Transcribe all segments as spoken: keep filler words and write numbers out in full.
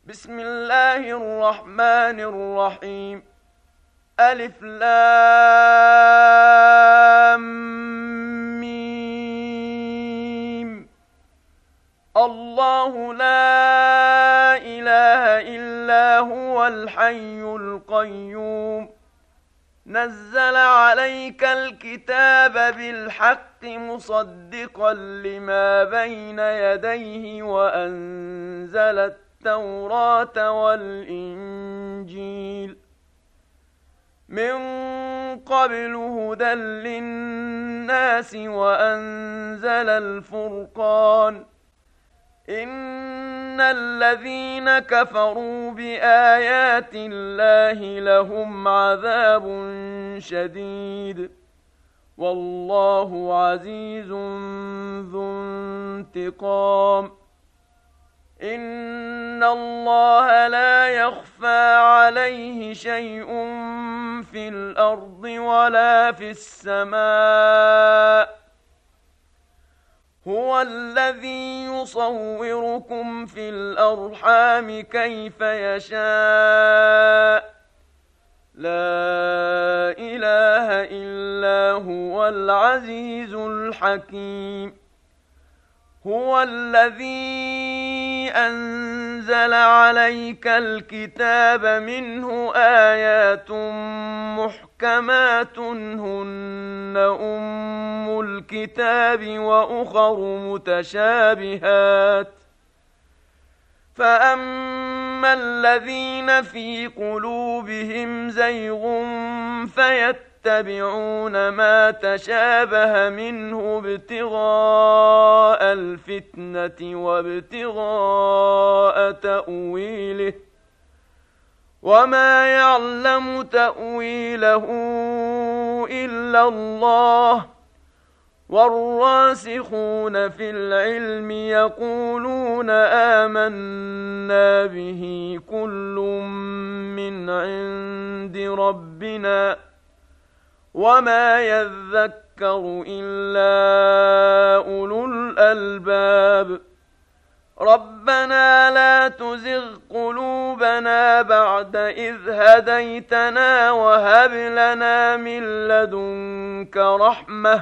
بسم الله الرحمن الرحيم. ألف لام ميم. الله لا إله إلا هو الحي القيوم. نزل عليك الكتاب بالحق مصدقا لما بين يديه وأنزل التوراة والإنجيل من قبل هدى للناس وأنزل الفرقان. إن الذين كفروا بآيات الله لهم عذاب شديد والله عزيز ذو انتقام. إن الله لا يخفى عليه شيء في الأرض ولا في السماء. هو الذي يصوركم في الأرحام كيف يشاء. لا إله إلا هو العزيز الحكيم. هو الذي أنزل عليك الكتاب منه آيات محكمات هن أم الكتاب وأخر متشابهات. فأما الذين في قلوبهم زيغ فيتبعون ما تشابه منه ابتغاء الفتنة وابتغاء تأويله وما يعلم تأويله إلا الله. والراسخون في العلم يقولون آمنا به كل من عند ربنا وما يذكر إلا أولو الألباب. ربنا لا تزغ قلوبنا بعد إذ هديتنا وهب لنا من لدنك رحمة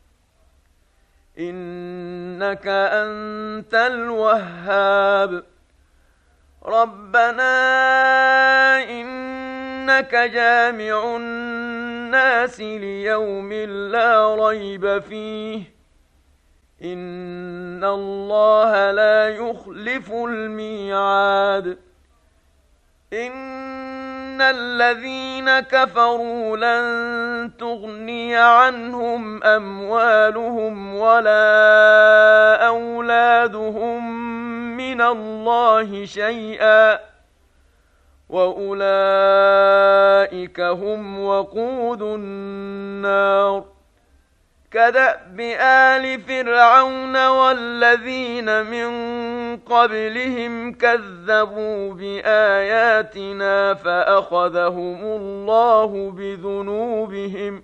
إنك أنت الوهاب. ربنا إنك جامع الناس ليوم لا ريب فيه إن الله لا يخلف الميعاد. إن الذين كفروا لن تغني عنهم أموالهم ولا أولادهم من الله شيئا وأولئك هم وقود النار. كدأب آل فرعون والذين من قبلهم كذبوا بآياتنا فأخذهم الله بذنوبهم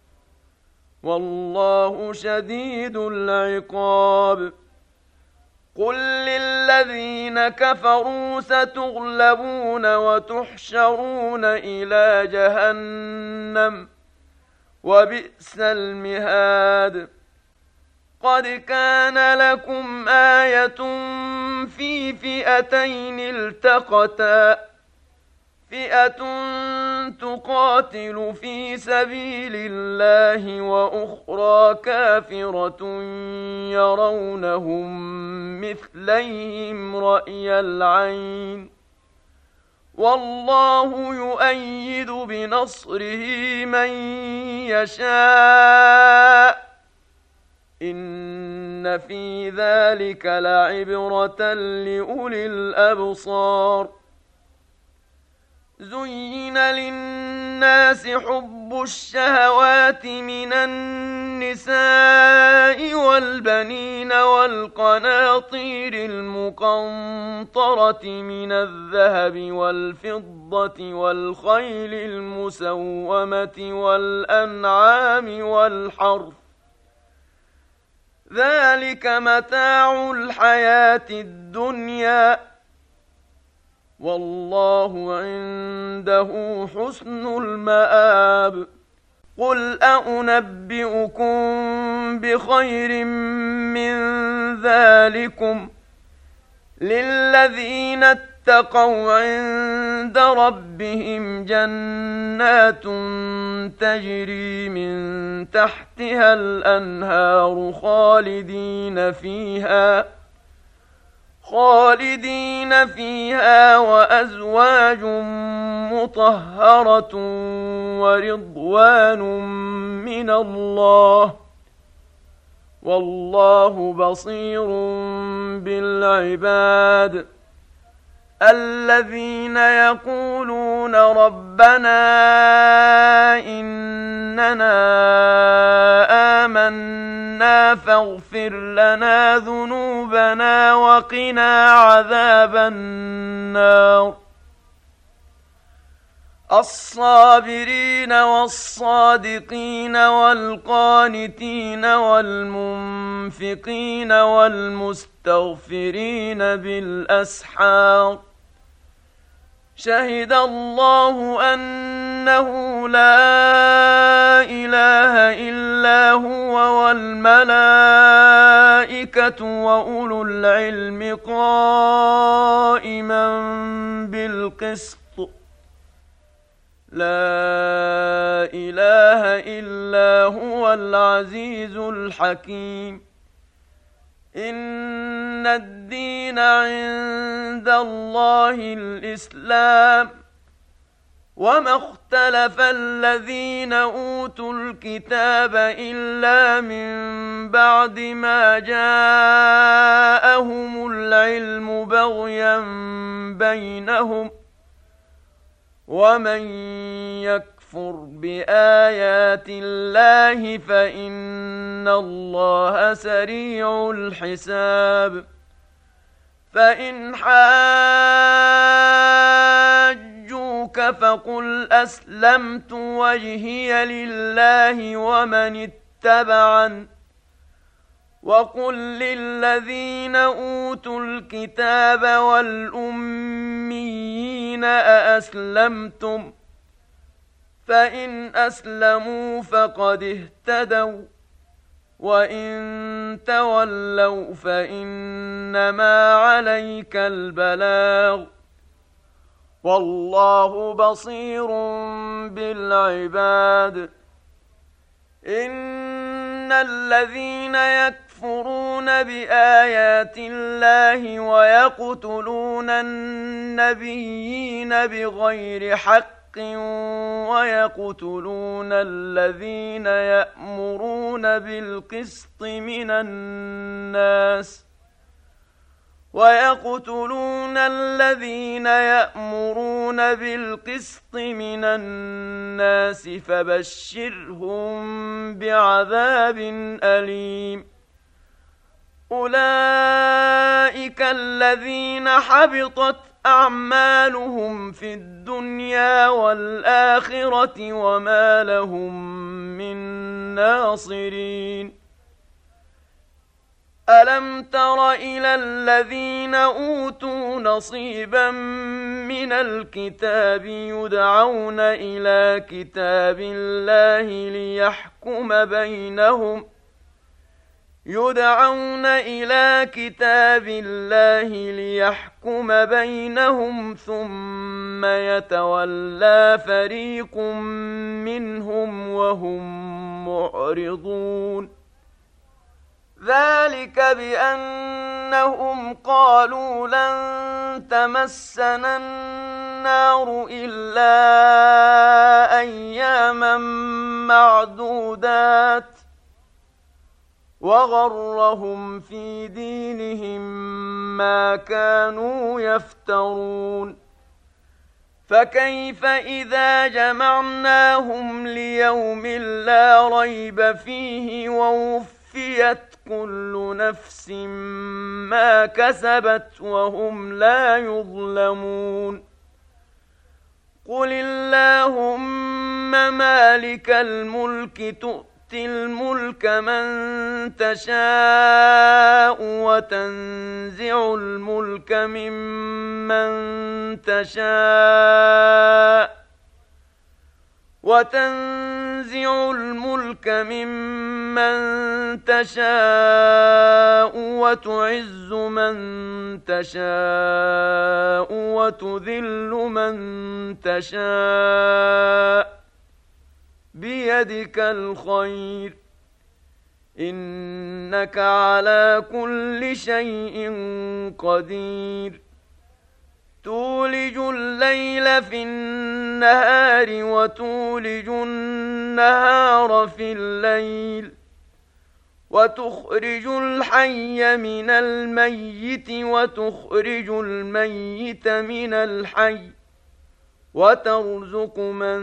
والله شديد العقاب. قل للذين كفروا ستغلبون وتحشرون إلى جهنم وبئس المهاد. قد كان لكم آية في فئتين التقتا فئة تقاتل في سبيل الله وأخرى كافرة يرونهم مثليهم رأي العين والله يؤيد بنصره من يشاء. إن في ذلك لعبرة لأولي الأبصار. زين للناس حب الشهوات من النساء والبنين والقناطير المقنطرة من الذهب والفضة والخيل المسومة والأنعام والحرث ذلك متاع الحياة الدنيا والله عنده حسن المآب. قل أنبئكم بخير من ذلكم للذين اتقوا عند ربهم جنات تجري من تحتها الأنهار خالدين فيها خالدين فيها وأزواج مطهرة ورضوان من الله والله بصير بالعباد. الذين يقولون ربنا إننا آمنا فاغفر لنا ذنوبنا وقنا عذاب النار. الصابرين والصادقين والقانتين والمنفقين والمستغفرين بالأسحار. شهد الله أنه لا إله إلا هو والملائكة وأولو العلم قائما بالقسط. لا إله إلا هو العزيز الحكيم. إن الدين عند الله الإسلام وما اختلف الذين أوتوا الكتاب إلا من بعد ما جاءهم العلم بغيا بينهم ومن يكفر بآيات الله فإن الله سريع الحساب. فإن حاجوك فقل أسلمت وجهي لله ومن اتبعن وقل للذين أوتوا الكتاب والأميين أأسلمتم فإن أسلموا فقد اهتدوا وإن تولوا فإنما عليك البلاغ والله بصير بالعباد. إن الذين يكفرون بآيات الله ويقتلون النبيين بغير حق ويقتلون الذين يأمرون بالقسط من الناس ويقتلون الذين يأمرون بالقسط من الناس فبشرهم بعذاب أليم. أولئك الذين حبطت أعمالهم في الدنيا والآخرة وما لهم من ناصرين. ألم تر إلى الذين أوتوا نصيبا من الكتاب يدعون إلى كتاب الله ليحكم بينهم يدعون إلى كتاب الله ليحكم بينهم ثم يتولى فريق منهم وهم معرضون. ذلك بأنهم قالوا لن تمسنا النار إلا أياما معدودات وغرهم في دينهم ما كانوا يفترون. فكيف إذا جمعناهم ليوم لا ريب فيه ووفيت كل نفس ما كسبت وهم لا يظلمون. قل اللهم مالك الملك تؤتي الملك من تشاء وتنزع الملك ممن ممن تشاء وتنزع الملك ممن تشاء وتعز من تشاء وتذل من تشاء بيدك الخير إنك على كل شيء قدير تولج الليل في النهار وتولج النهار في الليل وتخرج الحي من الميت وتخرج الميت من الحي وترزق من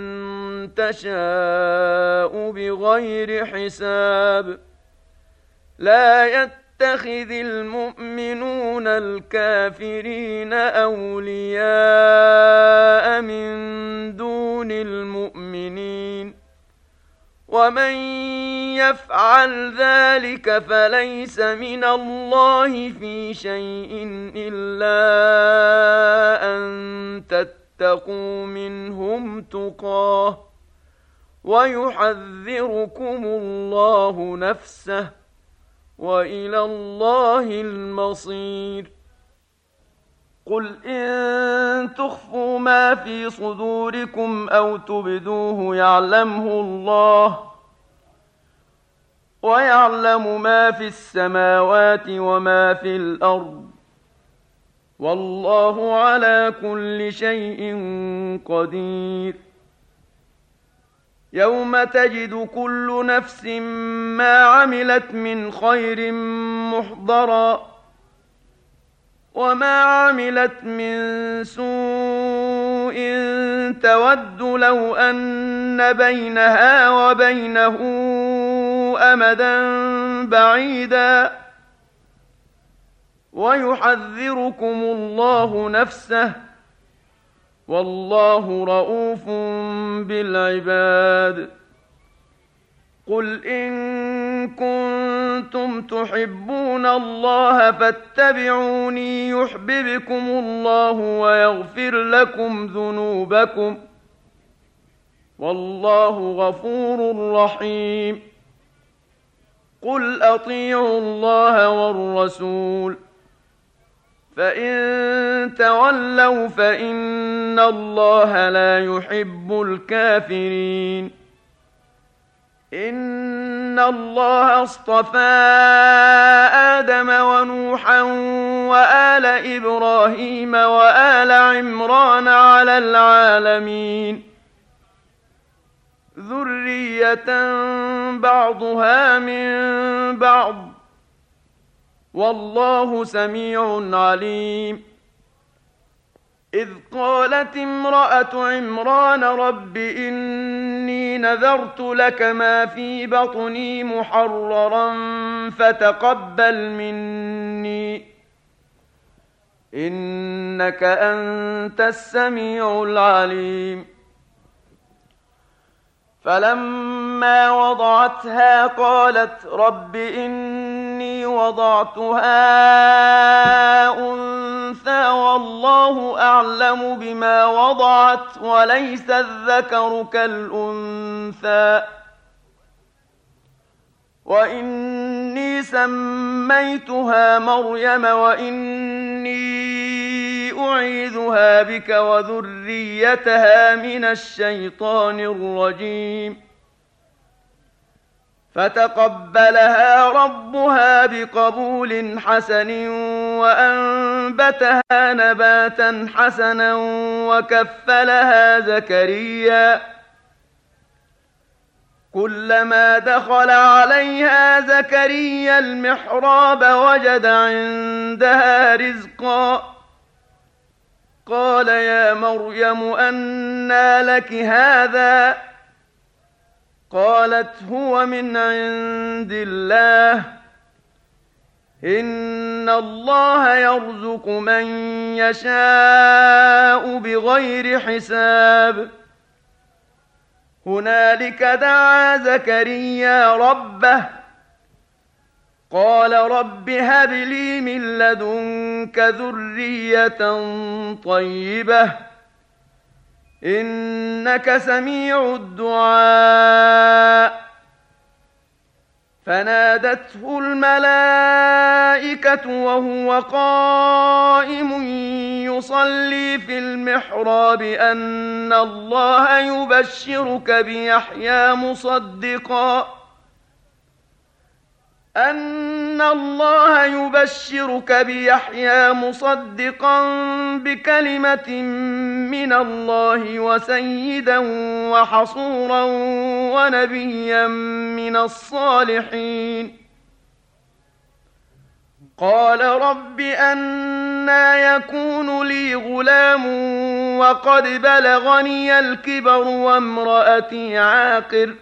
تشاء بغير حساب لا يتخذ المؤمنون الكافرين أولياء من دون المؤمنين ومن يفعل ذلك فليس من الله في شيء إلا أن تتقوا منهم تقاه ويحذركم الله نفسه وإلى الله المصير قل إن تخفوا ما في صدوركم أو تبدوه يعلمه الله ويعلم ما في السماوات وما في الأرض والله على كل شيء قدير يوم تجد كل نفس ما عملت من خير محضرا وما عملت من سوء تود لو أن بينها وبينه أمدا بعيدا ويحذركم الله نفسه والله رءوف بالعباد قل إن كنتم تحبون الله فاتبعوني يحببكم الله ويغفر لكم ذنوبكم والله غفور رحيم قل أطيعوا الله والرسول فإن تولوا فإن الله لا يحب الكافرين إن الله اصطفى آدم ونوحا وآل إبراهيم وآل عمران على العالمين ذرية بعضها من بعض والله سميع عليم إذ قالت امرأة عمران رب إني نذرت لك ما في بطني محررا فتقبل مني إنك أنت السميع العليم فلما وضعتها قالت رب إني وضعتها أنثى والله أعلم بما وضعت وليس الذكر كالأنثى وإني سميتها مريم وإني أعيذها بك وذريتها من الشيطان الرجيم فتقبلها ربها بقبول حسن وأنبتها نباتا حسنا وكفلها زكريا كلما دخل عليها زكريا المحراب وجد عندها رزقا قال يا مريم أنى لك هذا قالت هو من عند الله إن الله يرزق من يشاء بغير حساب هنالك دعا زكريا ربه قال رب هب لي من لدنك منك ذرية طيبة إنك سميع الدعاء. فنادته الملائكة وهو قائم يصلي في المحراب أن الله يبشرك بيحيى مصدقا أن الله يبشرك بيحيى مصدقا بكلمة من الله وسيدا وحصورا ونبيا من الصالحين. قال رب أنى يكون لي غلام وقد بلغني الكبر وامرأتي عاقر.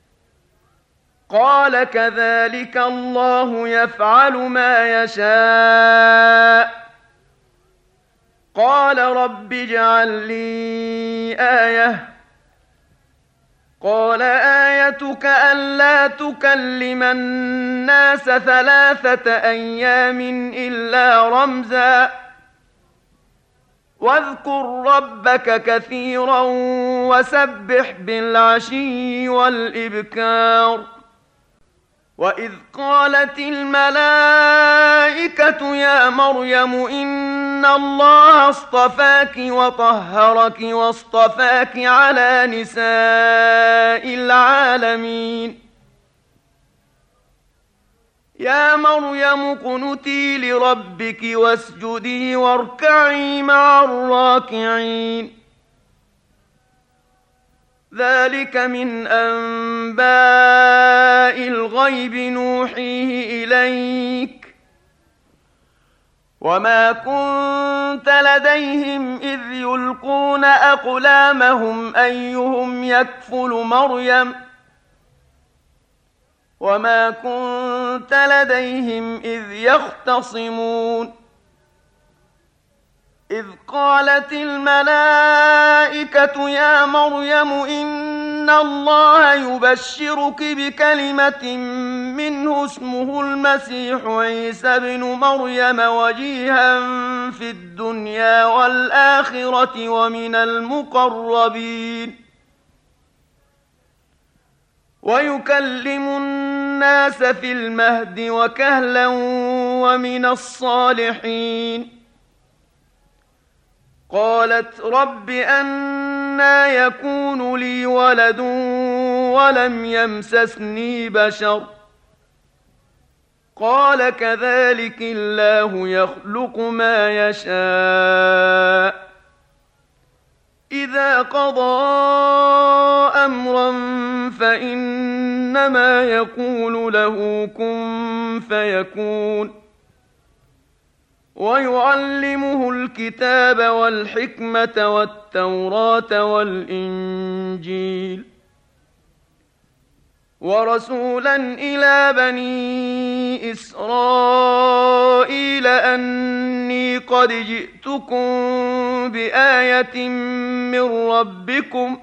قال كذلك الله يفعل ما يشاء. قال رب اجعل لي آية. قال آيتك ألا تكلم الناس ثلاثة أيام إلا رمزا واذكر ربك كثيرا وسبح بالعشي والإبكار. وإذ قالت الملائكة يا مريم إن الله اصطفاك وطهرك واصطفاك على نساء العالمين. يا مريم اقنتي لربك واسجدي واركعي مع الراكعين. ذلك من أنباء الغيب نوحيه إليك وما كنت لديهم إذ يلقون أقلامهم أيهم يكفل مريم وما كنت لديهم إذ يختصمون. إذ قالت الملائكة يا مريم إن الله يبشرك بكلمة منه اسمه المسيح عيسى بن مريم وجيها في الدنيا والآخرة ومن المقربين ويكلم الناس في المهد وكهلا ومن الصالحين. قالت رب أنى يكون لي ولد ولم يمسسني بشر. قال كذلك الله يخلق ما يشاء إذا قضى أمرا فإنما يقول له كن فيكون. ويعلمه الكتاب والحكمة والتوراة والإنجيل ورسولا إلى بني إسرائيل أني قد جئتكم بآية من ربكم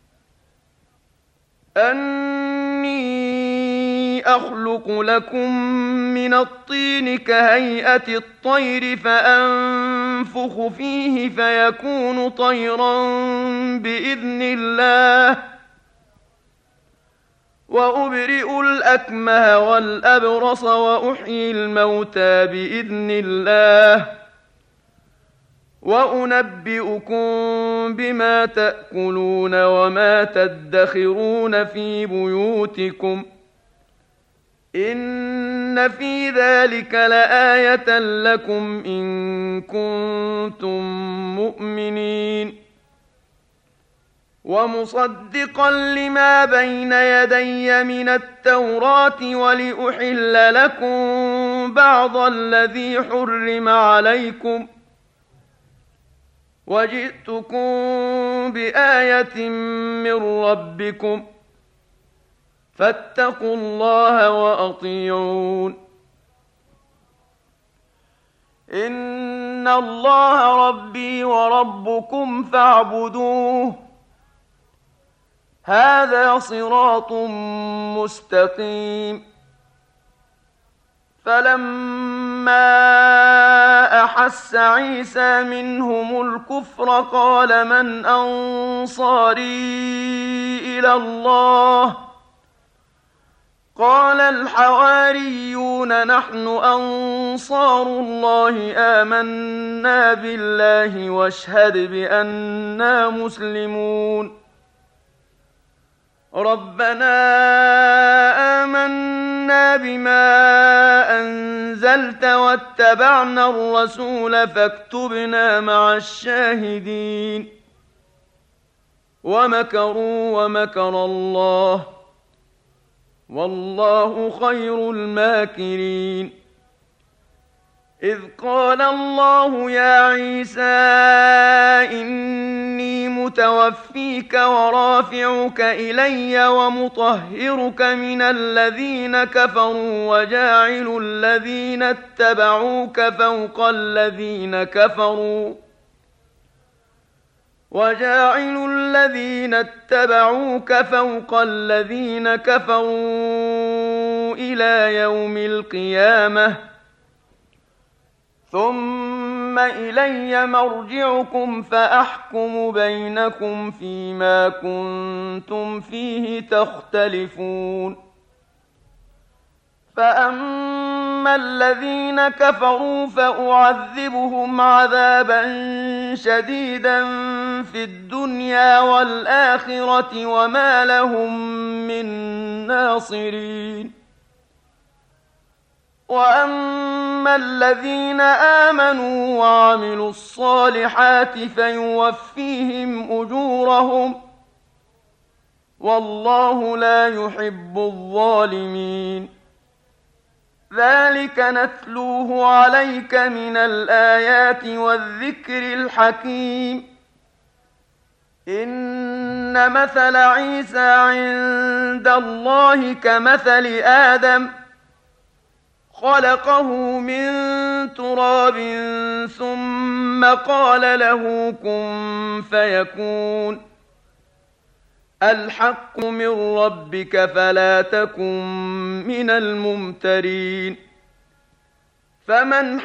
أني أخلق لكم من الطين كهيئة الطير فأنفخ فيه فيكون طيرا بإذن الله وأبرئ الأكمه والأبرص وأحيي الموتى بإذن الله وأنبئكم بما تأكلون وما تدخرون في بيوتكم إن في ذلك لآية لكم إن كنتم مؤمنين. ومصدقا لما بين يدي من التوراة ولأحل لكم بعض الذي حرم عليكم وجئتكم بآية من ربكم فاتقوا الله وأطيعون. إن الله ربي وربكم فاعبدوه هذا صراط مستقيم. فلما أحس عيسى منهم الكفر قال من أنصاري إلى الله قال الحواريون نحن أنصار الله آمنا بالله واشهد بأننا مسلمون ربنا آمنا بما أنزلت واتبعنا الرسول فاكتبنا مع الشاهدين ومكروا ومكر الله والله خير الماكرين إذ قال الله يا عيسى إني متوفيك ورافعك إلي ومطهرك من الذين كفروا وجاعل الذين اتبعوك فوق الذين كفروا وجاعل الذين اتبعوك فوق الذين كفروا إلى يوم القيامة ثم إلي مرجعكم فأحكم بينكم فيما كنتم فيه تختلفون فأما الذين كفروا فأعذبهم عذابا شديدا في الدنيا والآخرة وما لهم من ناصرين وأما الذين آمنوا وعملوا الصالحات فيوفيهم أجورهم والله لا يحب الظالمين ذلك نتلوه عليك من الآيات والذكر الحكيم إن مثل عيسى عند الله كمثل آدم خلقه من تراب ثم قال له كن فيكون الحق من ربك فلا تكن من الممترين فمن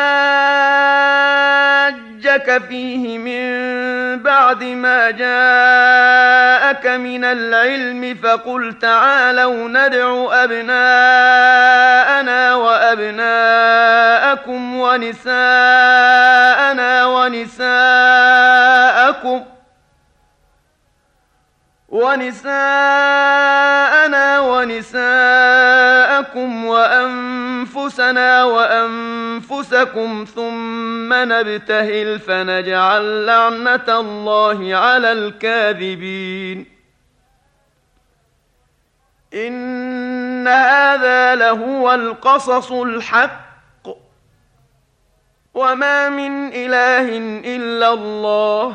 حاجك فيه من بعد ما جاءك من العلم فقل تعالوا ندع أبناءنا وأبناءكم ونساءنا ونساءكم ونساءنا ونساءكم وأنفسنا وأنفسكم ثم نبتهل فنجعل لعنة الله على الكاذبين إن هذا لهو القصص الحق وما من إله إلا الله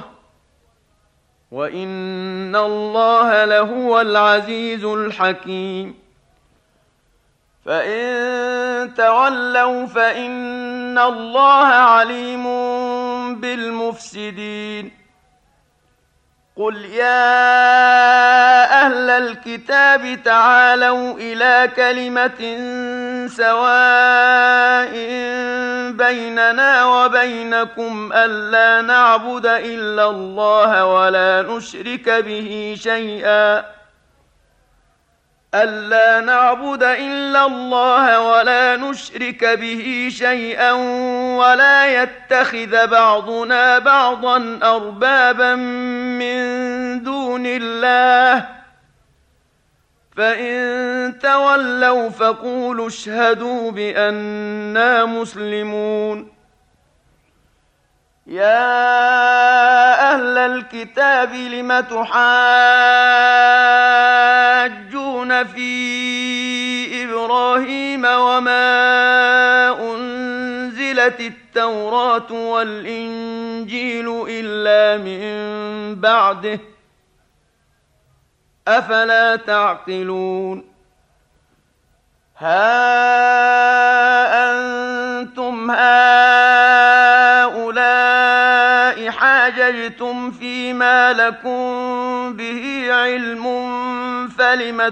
وإن الله لهو العزيز الحكيم فإن تولوا فإن الله عليم بالمفسدين قل يا أهل الكتاب تعالوا إلى كلمة سواء بيننا وبينكم ألا نعبد إلا الله ولا نشرك به شيئا ألا نعبد إلا الله ولا نشرك به شيئا ولا يتخذ بعضنا بعضا أربابا من دون الله فإن تولوا فقولوا اشهدوا بأننا مسلمون يا أهل الكتاب لم تحاجون في إبراهيم وما أنزلت التوراة والإنجيل إلا من بعده أفلا تعقلون ها أنتم هؤلاء حاججتم فيما لكم به علم فلم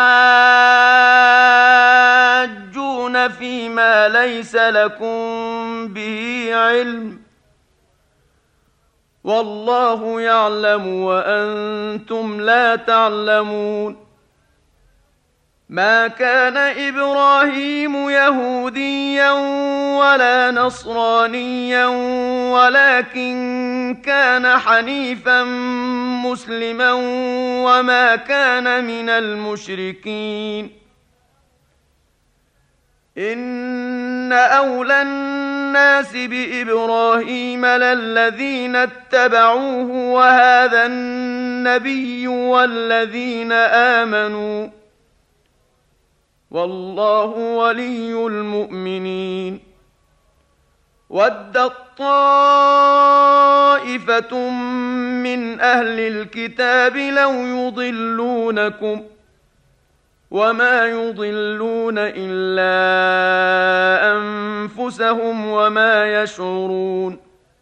تحاجون فيما ليس لكم به علم والله يعلم وأنتم لا تعلمون ما كان إبراهيم يهوديا ولا نصرانيا ولكن كان حنيفا مسلما وما كان من المشركين إن أولى الناس بإبراهيم للذين اتبعوه وهذا النبي والذين آمنوا والله ولي المؤمنين ودت طائفة من أهل الكتاب لو يضلونكم وما يضلون إلا أنفسهم وما يشعرون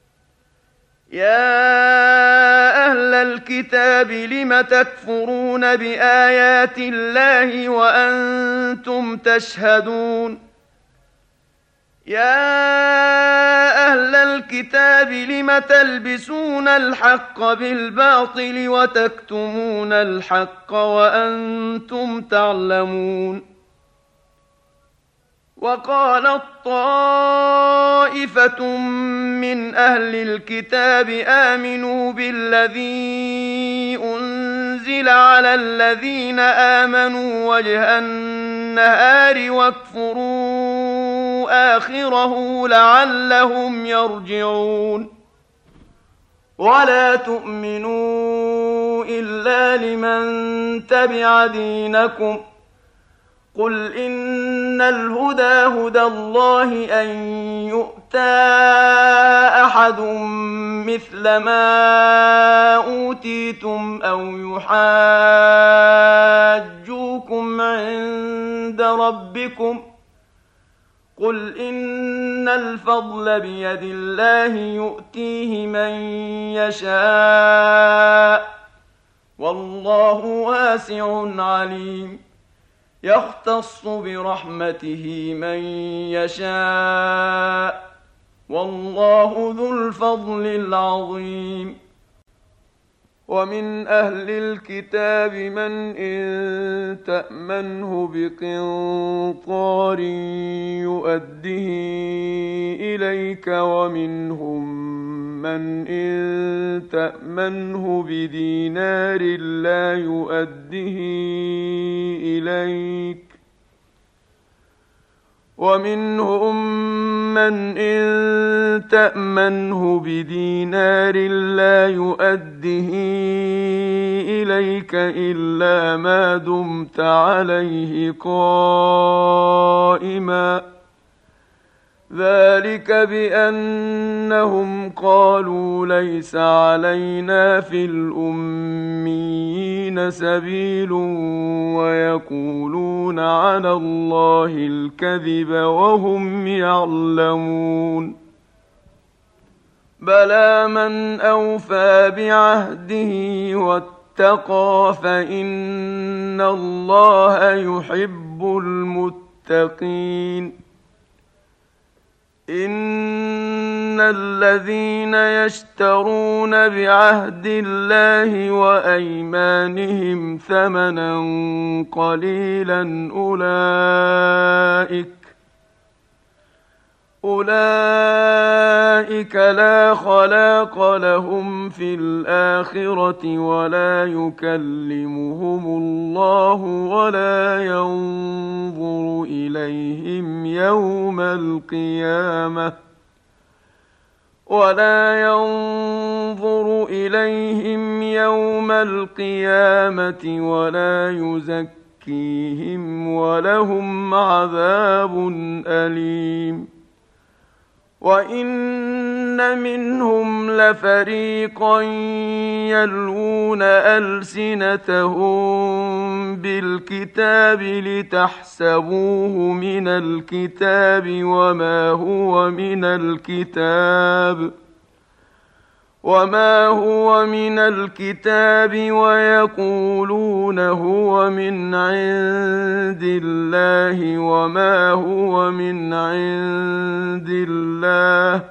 يا أهل الكتاب لم تكفرون بآيات الله وأنتم تشهدون يا أهل الكتاب لم تلبسون الحق بالباطل وتكتمون الحق وأنتم تعلمون وقالت طائفة من أهل الكتاب آمنوا بالذي أنزل على الذين آمنوا وجه النهار واكفروا آخره لعلهم يرجعون ولا تؤمنوا إلا لمن تبع دينكم قل إن الهدى هدى الله أن يؤتى أحد مثل ما أوتيتم أو يحاجوكم عند ربكم قل إن الفضل بيد الله يؤتيه من يشاء والله واسع عليم يختص برحمته من يشاء والله ذو الفضل العظيم ومن أهل الكتاب من إن تأمنه بقنطار يؤده إليك ومنهم من إن تأمنه بدينار لا يؤده إليك ومنهم من إن تأمنه بدينار لا يؤده إليك إلا ما دمت عليه قائما ذلك بأنهم قالوا ليس علينا في الأميين سبيل ويقولون على الله الكذب وهم يعلمون بلى من أوفى بعهده واتقى فإن الله يحب المتقين إن الذين يشترون بعهد الله وأيمانهم ثمنا قليلا أولئك أولئك لا خلاق لهم في الآخرة ولا يكلمهم الله ولا ينظر إليهم يوم القيامة ولا ينظر إليهم يوم القيامة ولا يزكيهم ولهم عذاب أليم وإن منهم لفريقا يلوون ألسنتهم بالكتاب لتحسبوه من الكتاب وما هو من الكتاب وما هو من الكتاب ويقولون هو من عند الله وما هو من عند الله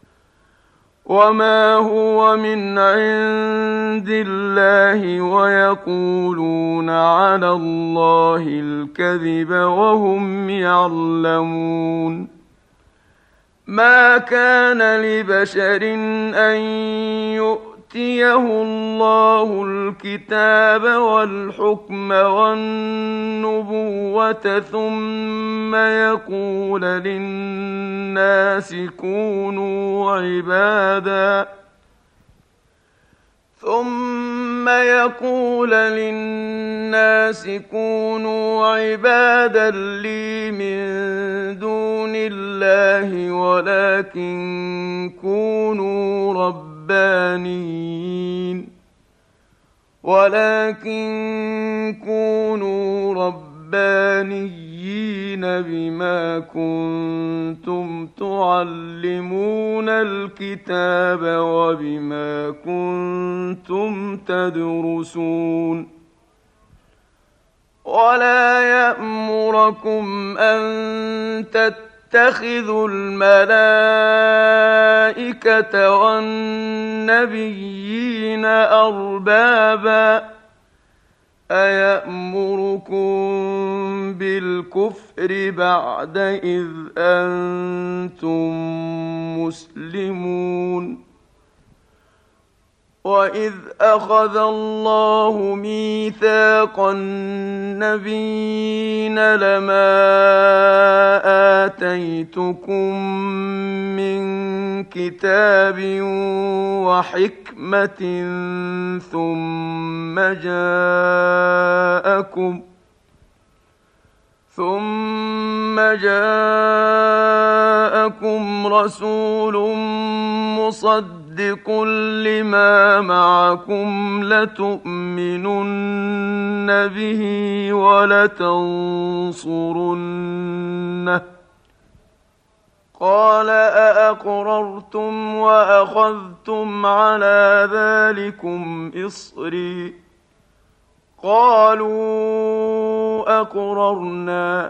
وما هو من عند الله ويقولون على الله الكذب وهم يعلمون. ما كان لبشر أن يؤتيه الله الكتاب والحكم والنبوة ثم يقول للناس كونوا عبادا ثم يقول للناس كونوا عبادا لي من دون الله ولكن كونوا ربانيين ولكن كونوا ربانيين بما كنتم تعلمون الكتاب وبما كنتم تدرسون. ولا يأمركم أن تتخذوا الملائكة والنبيين أربابا أيأمركم بالكفر بعد إذ أنتم مسلمون. وإذ أخذ الله ميثاق النبيين لما آتيتكم من كتاب وحكمة ثم جاءكم ثم جاءكم رسول مصدق لما معكم لتؤمنن به ولتنصرنه قال أأقررتم وأخذتم على ذلكم إصري قالوا أقررنا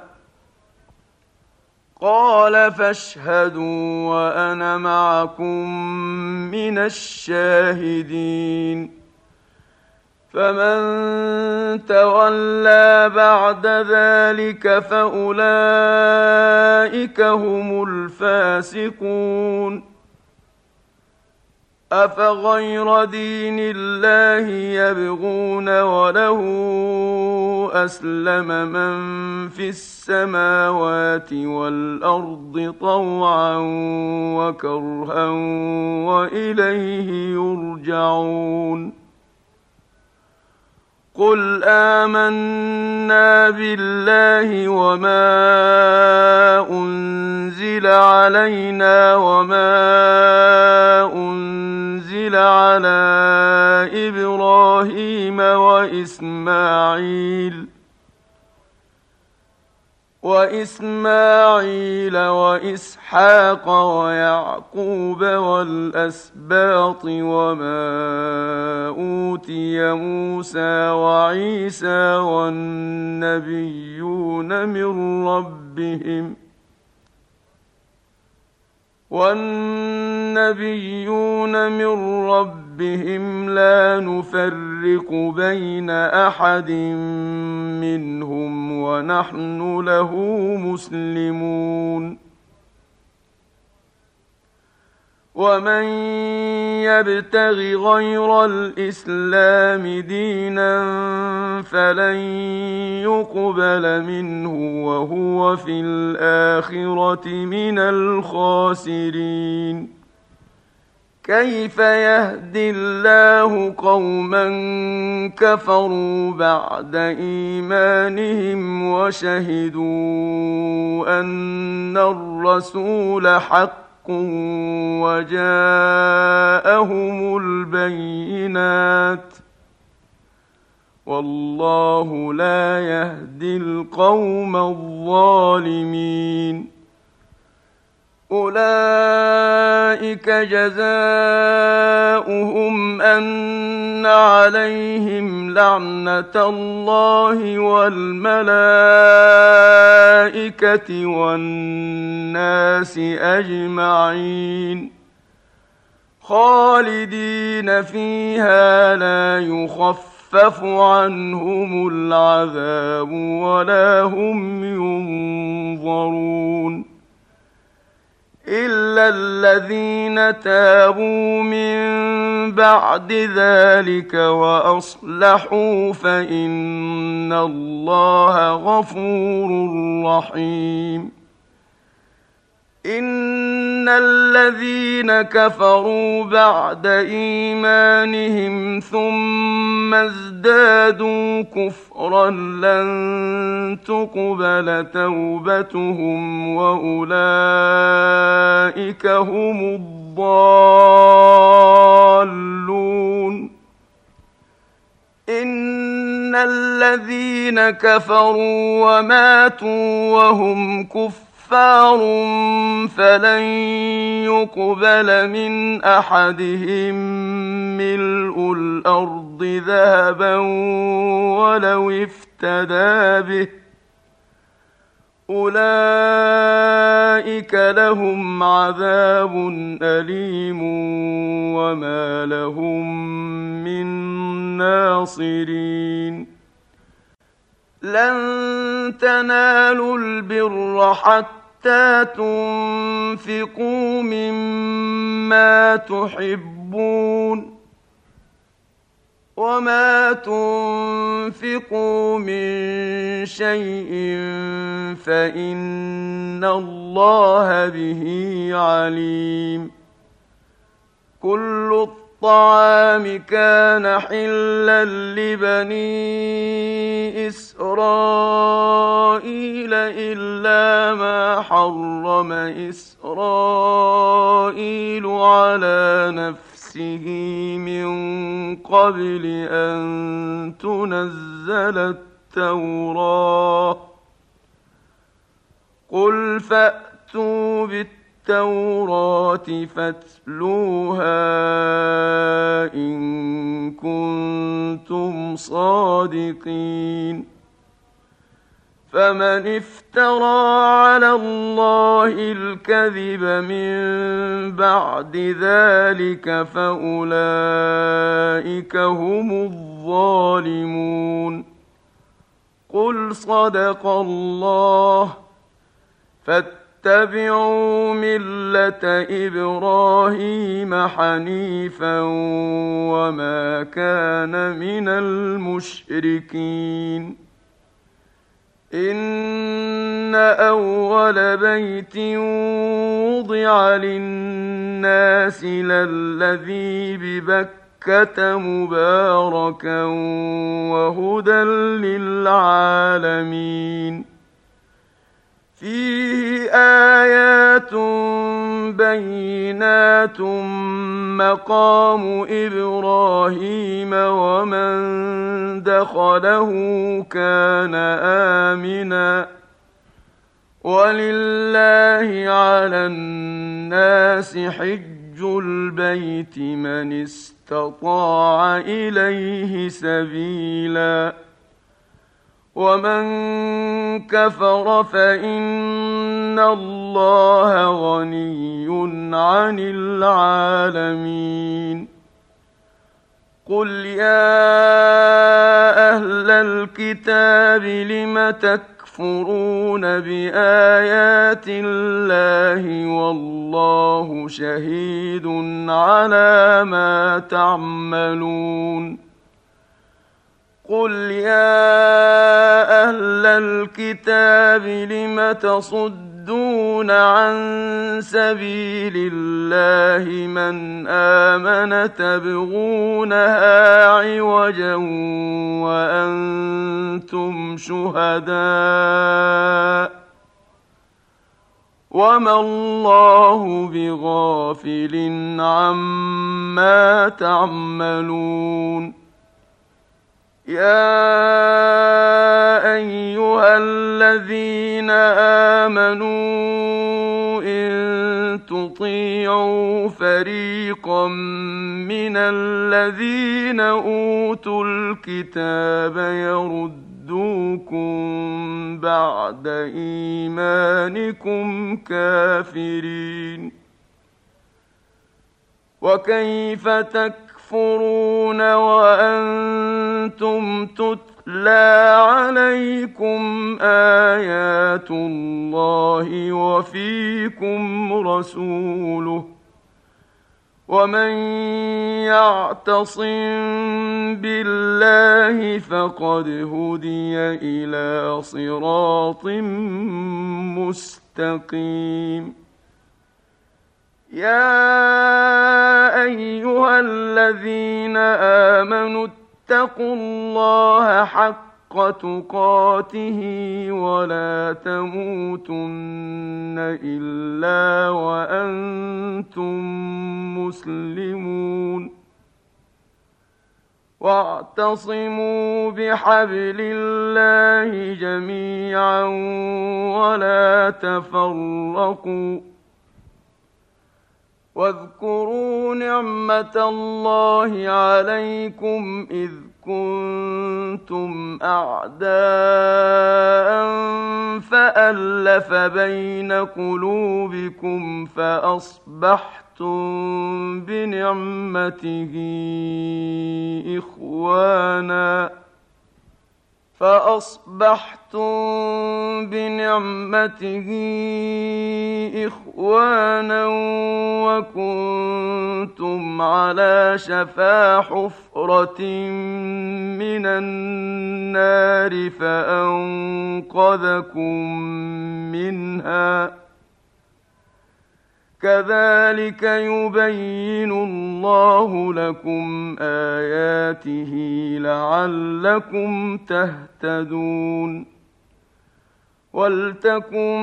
قال فاشهدوا وأنا معكم من الشاهدين. فمن تولى بعد ذلك فأولئك هم الفاسقون. أفغير دين الله يبغون وله أسلم من في السماوات والأرض طوعا وكرها وإليه يرجعون. قل آمنا بالله وما أنزل علينا وما أنزل على إبراهيم وإسماعيل وإسماعيل وإسحاق ويعقوب والأسباط وما أوتي موسى وعيسى والنبيون من ربهم والنبيون من ربهم لا نفرق بين أحد منهم ونحن له مسلمون. ومن يبتغ غير الإسلام دينا فلن يقبل منه وهو في الآخرة من الخاسرين. كيف يهدي الله قوما كفروا بعد إيمانهم وشهدوا أن الرسول حق وجاءهم البينات والله لا يهدي القوم الظالمين. أولئك جزاؤهم أن عليهم لعنة الله والملائكة والناس أجمعين خالدين فيها لا يخفف عنهم العذاب ولا هم ينظرون إلا الذين تابوا من بعد ذلك وأصلحوا فإن الله غفور رحيم إن الذين كفروا بعد إيمانهم ثم ازدادوا كفرا لن تقبل توبتهم وأولئك هم الضالون إن الذين كفروا وماتوا وهم كفر كفار فلن يقبل من أحدهم ملء الأرض ذهبا ولو افتدى به أولئك لهم عذاب أليم وما لهم من ناصرين لن تنالوا البر حتى تنفقوا مما تحبون وما تنفقوا من شيء فإن الله به عليم كل الطعام كان حلا لبني إسرائيل إلا ما حرم إسرائيل على نفسه من قبل أن تنزل التوراة قل فأتوا بالتوراة التوراة فاتلوها إن كنتم صادقين فمن افترى على الله الكذب من بعد ذلك فأولئك هم الظالمون قل صدق الله فاتقوا اتبعوا ملة إبراهيم حنيفا وما كان من المشركين إن أول بيت وضع للناس للذي ببكة مباركا وهدى للعالمين فيه آيات بينات مقام إبراهيم ومن دخله كان آمنا ولله على الناس حج البيت من استطاع إليه سبيلا ومن كفر فإن الله غني عن العالمين قل يا أهل الكتاب لم تكفرون بآيات الله والله شهيد على ما تعملون قل يا أهل الكتاب لم تصدون عن سبيل الله من آمن تبغونها عوجا وأنتم شهداء وما الله بغافل عما تعملون يا أيها الذين آمنوا إن تطيعوا فريقا من الذين أوتوا الكتاب يردوكم بعد إيمانكم كافرين. وكيف تكفرون وأنتم تتلى عليكم آيات الله وفيكم رسوله ومن يعتصم بالله فقد هدي إلى صراط مستقيم. يا أيها الذين آمنوا اتقوا الله حق تقاته ولا تموتن إلا وأنتم مسلمون. واعتصموا بحبل الله جميعا ولا تفرقوا. واذكروا نعمة الله عليكم إذ كنتم أعداء فألف بين قلوبكم فأصبحتم بنعمته إخوانا فأصبحتم بنعمته إخوانا وكنتم على شفا حفرة من النار فأنقذكم منها. كذلك يبين الله لكم آياته لعلكم تهتدون. ولتكن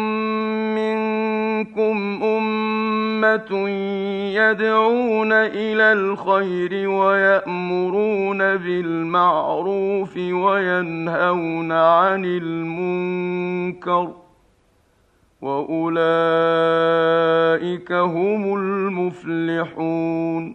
منكم أمة يدعون إلى الخير ويأمرون بالمعروف وينهون عن المنكر وأولئك هم المفلحون.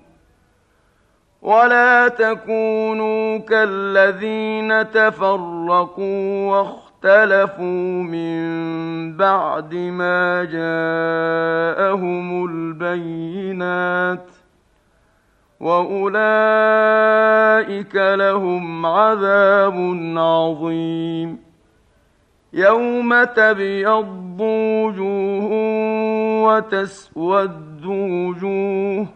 ولا تكونوا كالذين تفرقوا واختلفوا من بعد ما جاءهم البينات وأولئك لهم عذاب عظيم. يوم تبيض وجوه وتسود وجوه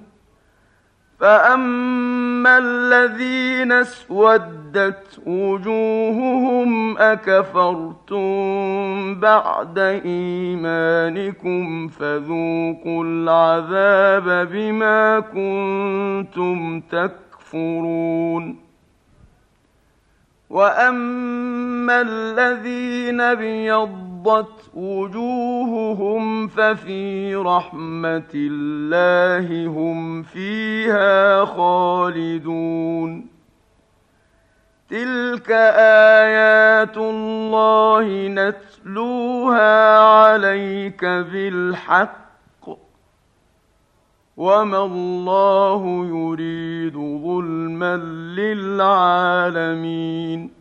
فأما الذين اسودت وجوههم أكفرتم بعد إيمانكم فذوقوا العذاب بما كنتم تكفرون. وأما الذين ابيضت وجوههم ففي رحمة الله هم فيها خالدون. تلك آيات الله نتلوها عليك بالحق وما الله يريد ظلما للعالمين.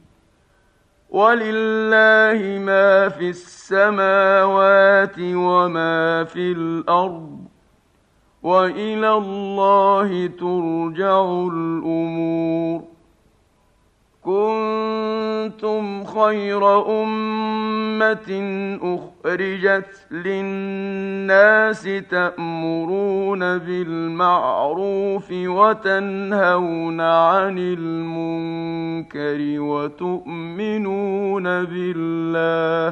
ولله ما في السماوات وما في الأرض وإلى الله ترجع الأمور. كنتم خير أمة أخرجت للناس تأمرون بالمعروف وتنهون عن المنكر وتؤمنون بالله.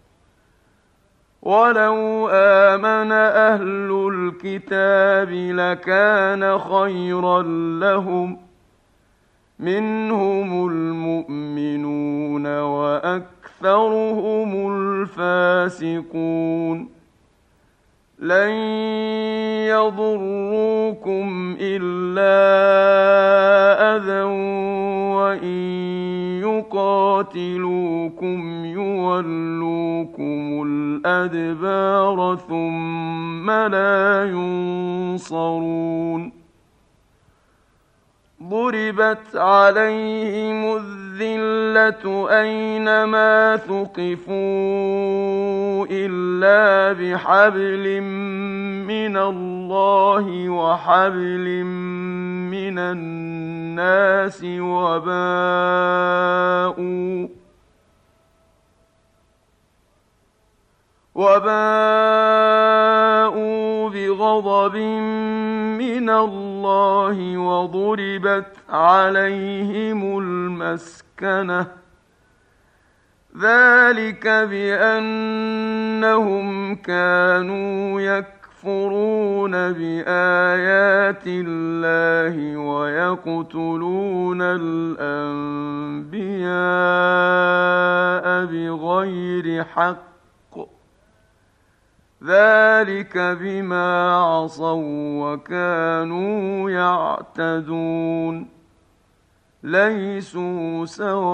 ولو آمن أهل الكتاب لكان خيرا لهم منهم المؤمنون وأكثرهم الفاسقون. لن يضروكم إلا أذى وإن يقاتلوكم يولون يولوكم الأدبار ثم لا ينصرون ضربت عليهم الذلة أينما ثقفوا إلا بحبل من الله وحبل من الناس وباءوا وباءوا بغضب من الله وضربت عليهم المسكنة ذلك بأنهم كانوا يكفرون بآيات الله ويقتلون الأنبياء بغير حق ذلك بما عصوا وكانوا يعتدون ليسوا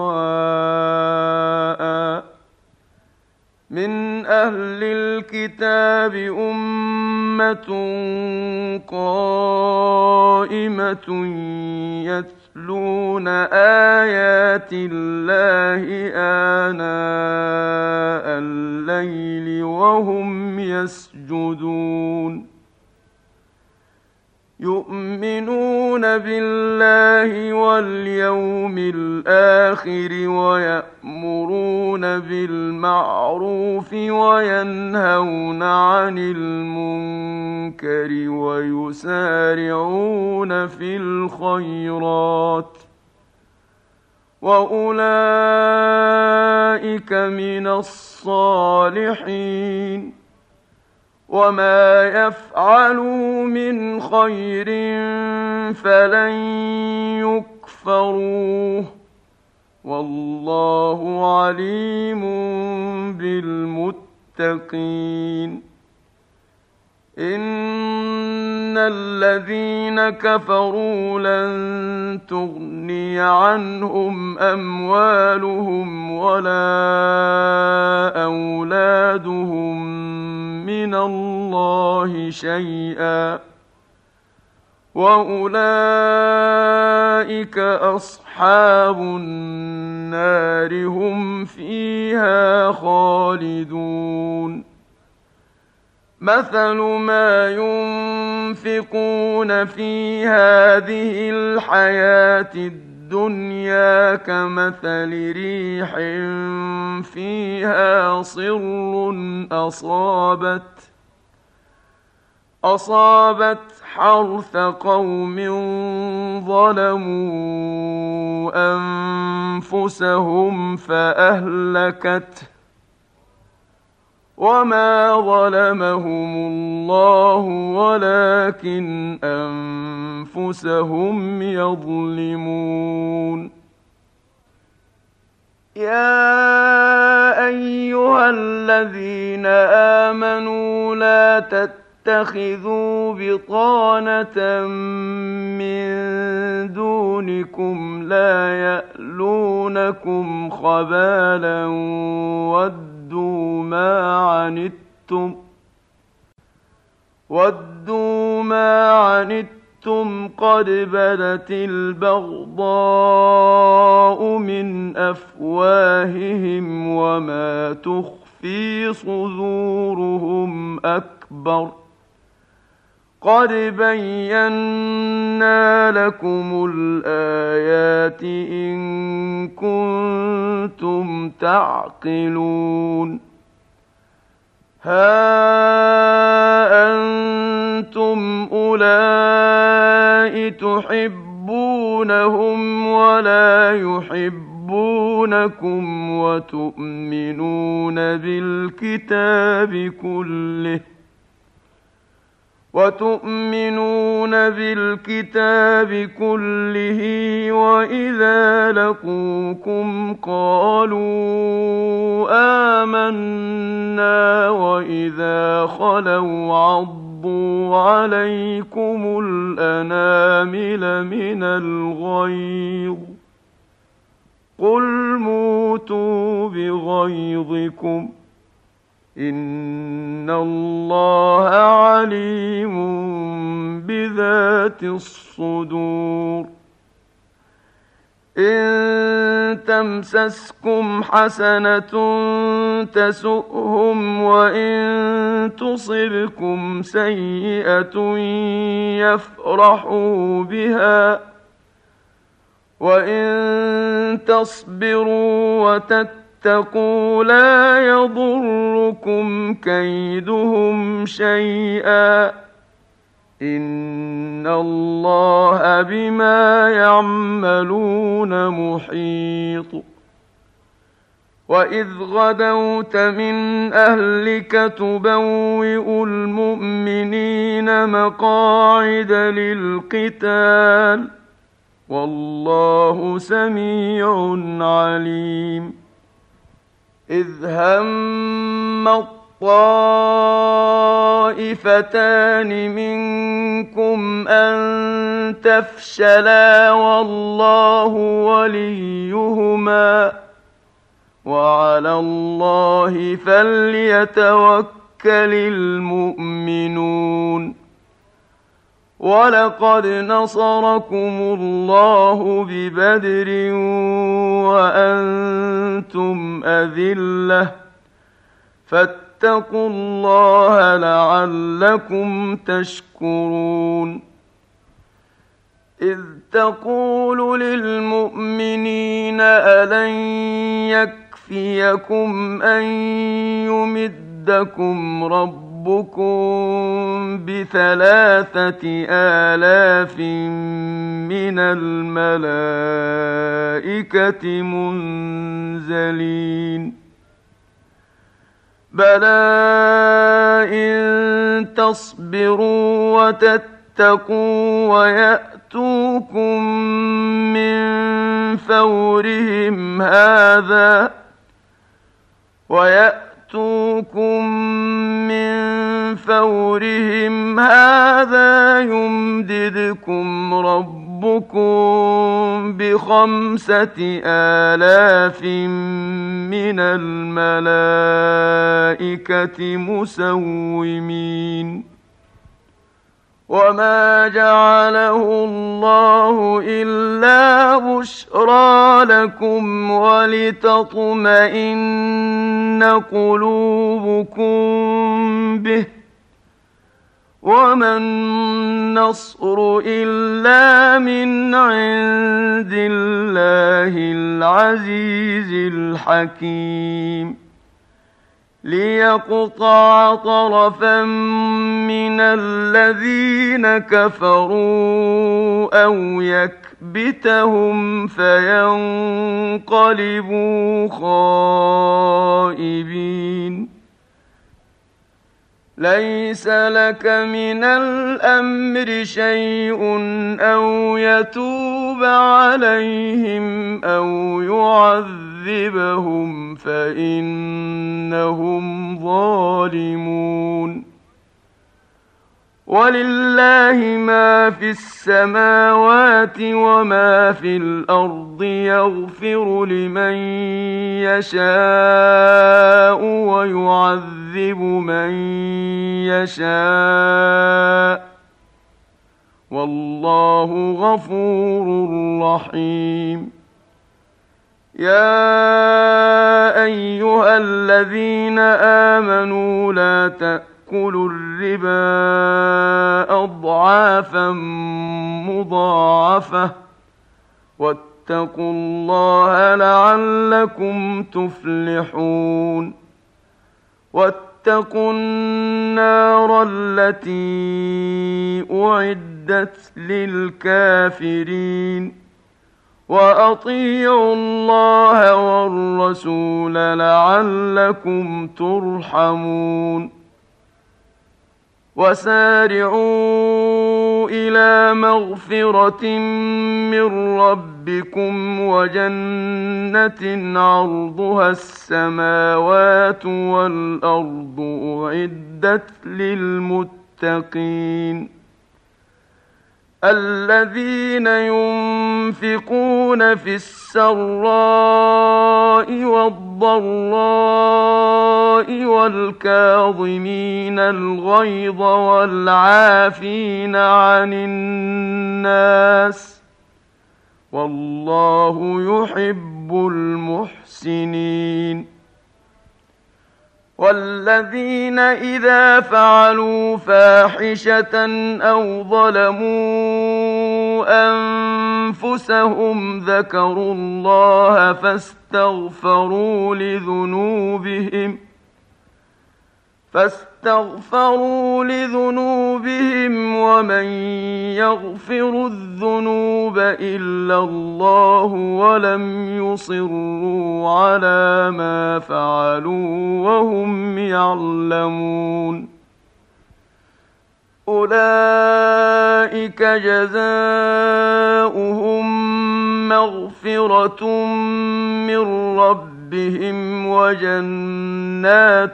سواء من أهل الكتاب أمة قائمة يتلون آيات الله آناء الليل وهم يسجدون يؤمنون بالله واليوم الآخر ويأمرون بالمعروف وينهون عن المنكر ويسارعون في الخيرات وأولئك من الصالحين وما يفعلوا من خير فلن يكفروه والله عليم بالمتقين إن الذين كفروا لن تغني عنهم أموالهم ولا أولادهم من الله شيئا وأولئك أصحاب النار هم فيها خالدون مثل ما ينفقون في هذه الحياة الدنيا كمثل ريح فيها صر أصابت أصابت حرث قوم ظلموا أنفسهم فأهلكته وما ظلمهم الله ولكن أنفسهم يظلمون يا أيها الذين آمنوا لا تتخذوا بطانة من دونكم لا يألونكم خبالا ودوا ودوا ما عنتم ودوا ما عنتم قد بدت البغضاء من أفواههم وما تخفي صدورهم أكبر قد بينا لكم الآيات إن كنتم تعقلون ها أنتم أولئك تحبونهم ولا يحبونكم وتؤمنون بالكتاب كله وتؤمنون بالكتاب كله وإذا لقوكم قالوا آمنا وإذا خلوا عضوا عليكم الأنامل من الغيظ قل موتوا بغيظكم إن الله عليم بذات الصدور إن تمسسكم حسنة تسؤهم وإن تصبكم سيئة يفرحوا بها وإن تصبروا وتتقوا لا يضركم كيدهم شيئا إن الله بما يعملون محيط وإذ غدوت من أهلك تبوئ المؤمنين مقاعد للقتال والله سميع عليم إذ هم الطائفتان منكم أن تفشلا والله وليهما وعلى الله فليتوكل المؤمنون ولقد نصركم الله ببدر وأنتم أذلة فاتقوا الله لعلكم تشكرون إذ تقول للمؤمنين ألن يكفيكم أن يمدكم ربكم بثلاثة آلاف من الملائكة منزلين بلى إن تصبروا وتتقوا ويأتوكم من فورهم هذا ويأتوكم من فورهم هذا يمددكم ربكم بخمسة آلاف من الملائكة مسومين وما جعله الله إلا بشرى لكم ولتطمئن قلوبكم به وما النصر إلا من عند الله العزيز الحكيم ليقطع طرفا من الذين كفروا أو يكبتهم فينقلبوا خائبين ليس لك من الأمر شيء أو يتوب عليهم أو يعذبهم فإنهم ظالمون ولله ما في السماوات وما في الأرض يغفر لمن يشاء ويعذب من يشاء والله غفور رحيم يا أيها الذين آمنوا لا تأكلوا كلوا الربا أضعافا مضاعفة واتقوا الله لعلكم تفلحون واتقوا النار التي أعدت للكافرين وأطيعوا الله والرسول لعلكم ترحمون وسارعوا إلى مغفرة من ربكم وجنة عرضها السماوات والأرض أعدت للمتقين الذين ينفقون ينفقون في السراء والضراء والكاظمين الغيظ والعافين عن الناس والله يحب المحسنين. والذين إذا فعلوا فاحشة أو ظلموا أنفسهم ذكروا الله فاستغفروا لذنوبهم فاستغفروا لذنوبهم ومن يغفر الذنوب إلا الله ولم يصروا على ما فعلوا وهم يعلمون. أولئك جزاؤهم مغفرة من ربهم وجنات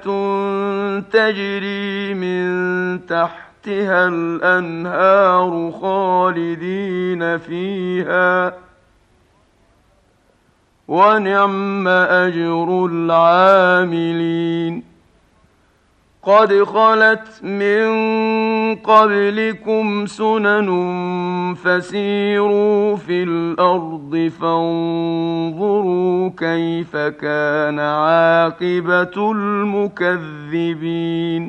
تجري من تحتها الأنهار خالدين فيها ونعم أجر العاملين. قد خلت من قبلكم سنن فسيروا في الأرض فانظروا كيف كان عاقبة المكذبين.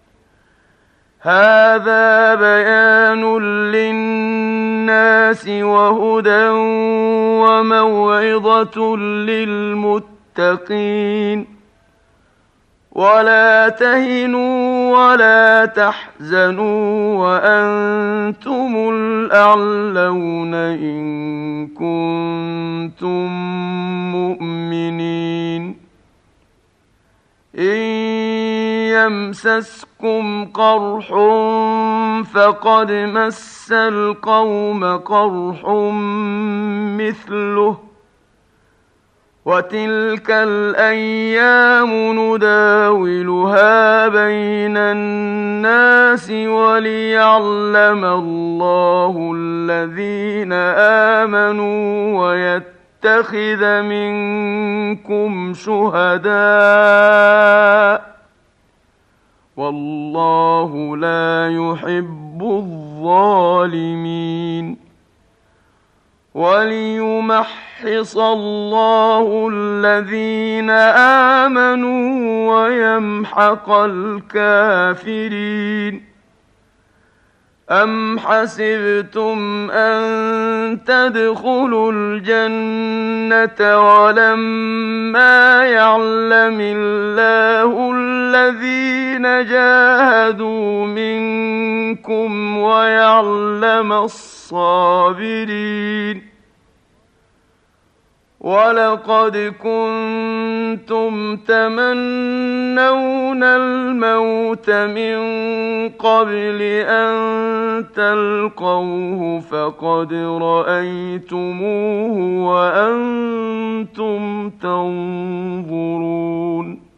هذا بيان للناس وهدى وموعظة للمتقين. ولا تهنوا ولا تحزنوا وأنتم الأعلون إن كنتم مؤمنين. إن يمسسكم قرح فقد مس القوم قرح مثله وتلك الأيام نداولها بين الناس وليعلم الله الذين آمنوا ويتخذ منكم شهداء والله لا يحب الظالمين. وليمحص الله الذين آمنوا ويمحق الكافرين. أم حسبتم أن تدخلوا الجنة ولما يعلم الله الذين جاهدوا منكم ويعلم الصابرين. ولقد كنتم تمنون الموت من قبل أن تلقوه فقد رأيتموه وأنتم تنظرون.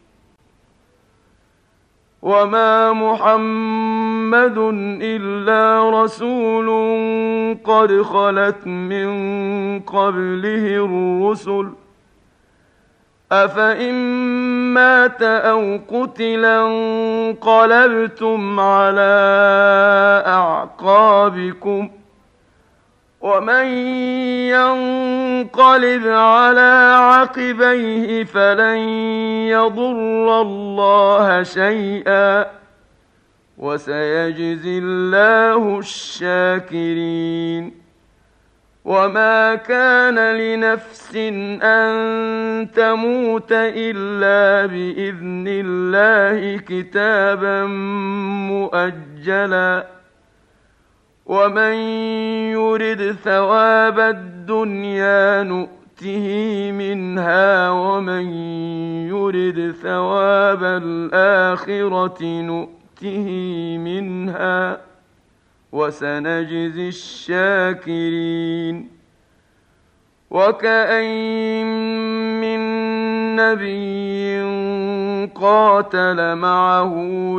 وما محمد إلا رسول قد خلت من قبله الرسل أفإن مات أو قتلا انقلبتم على أعقابكم ومن ينقلب على عقبيه فلن يضر الله شيئا وسيجزي الله الشاكرين. وما كان لنفس أن تموت إلا بإذن الله كتابا مؤجلا ومن يرد ثواب الدنيا نؤته منها ومن يرد ثواب الآخرة نؤته منها وسنجزي الشاكرين. وكأين من نبي قاتل معه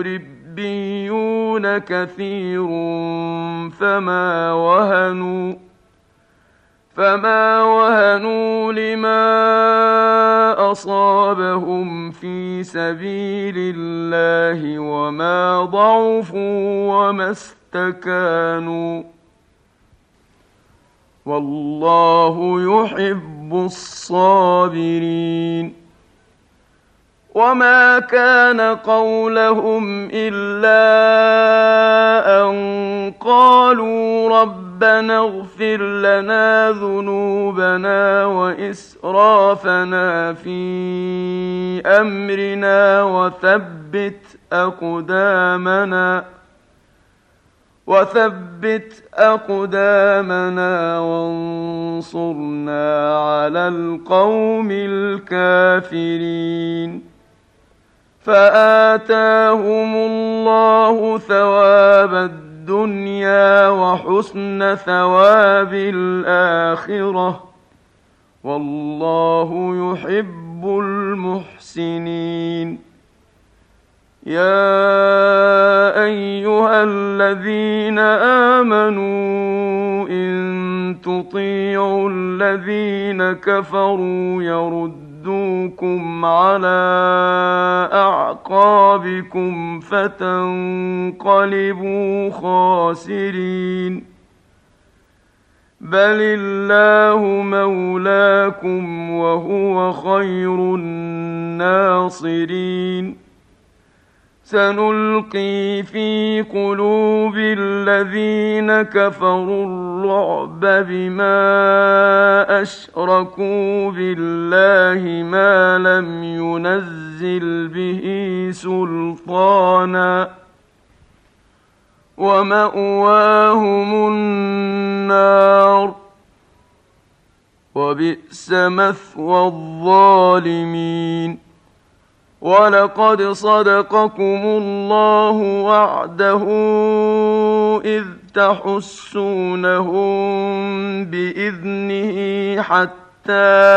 ربيون كثير فما وهنوا فما وهنوا لما أصابهم في سبيل الله وما ضعفوا وما استكانوا والله يحب الصابرين. وما كان قولهم إلا أن قالوا ربنا اغفر لنا ذنوبنا وإسرافنا في أمرنا وثبت أقدامنا وثبت أقدامنا وانصرنا على القوم الكافرين. فآتاهم الله ثواب الدنيا وحسن ثواب الآخرة والله يحب المحسنين. يا أيها الذين آمنوا إن تطيعوا الذين كفروا يردوكم على أعقابكم فتنقلبوا خاسرين. بل الله مولاكم وهو خير الناصرين. سنلقي في قلوب الذين كفروا الرعب بما أشركوا بالله ما لم ينزل به سلطانا ومأواهم النار وبئس مثوى الظالمين. ولقد صدقكم الله وعده إذ تحسونهم بإذنه حتى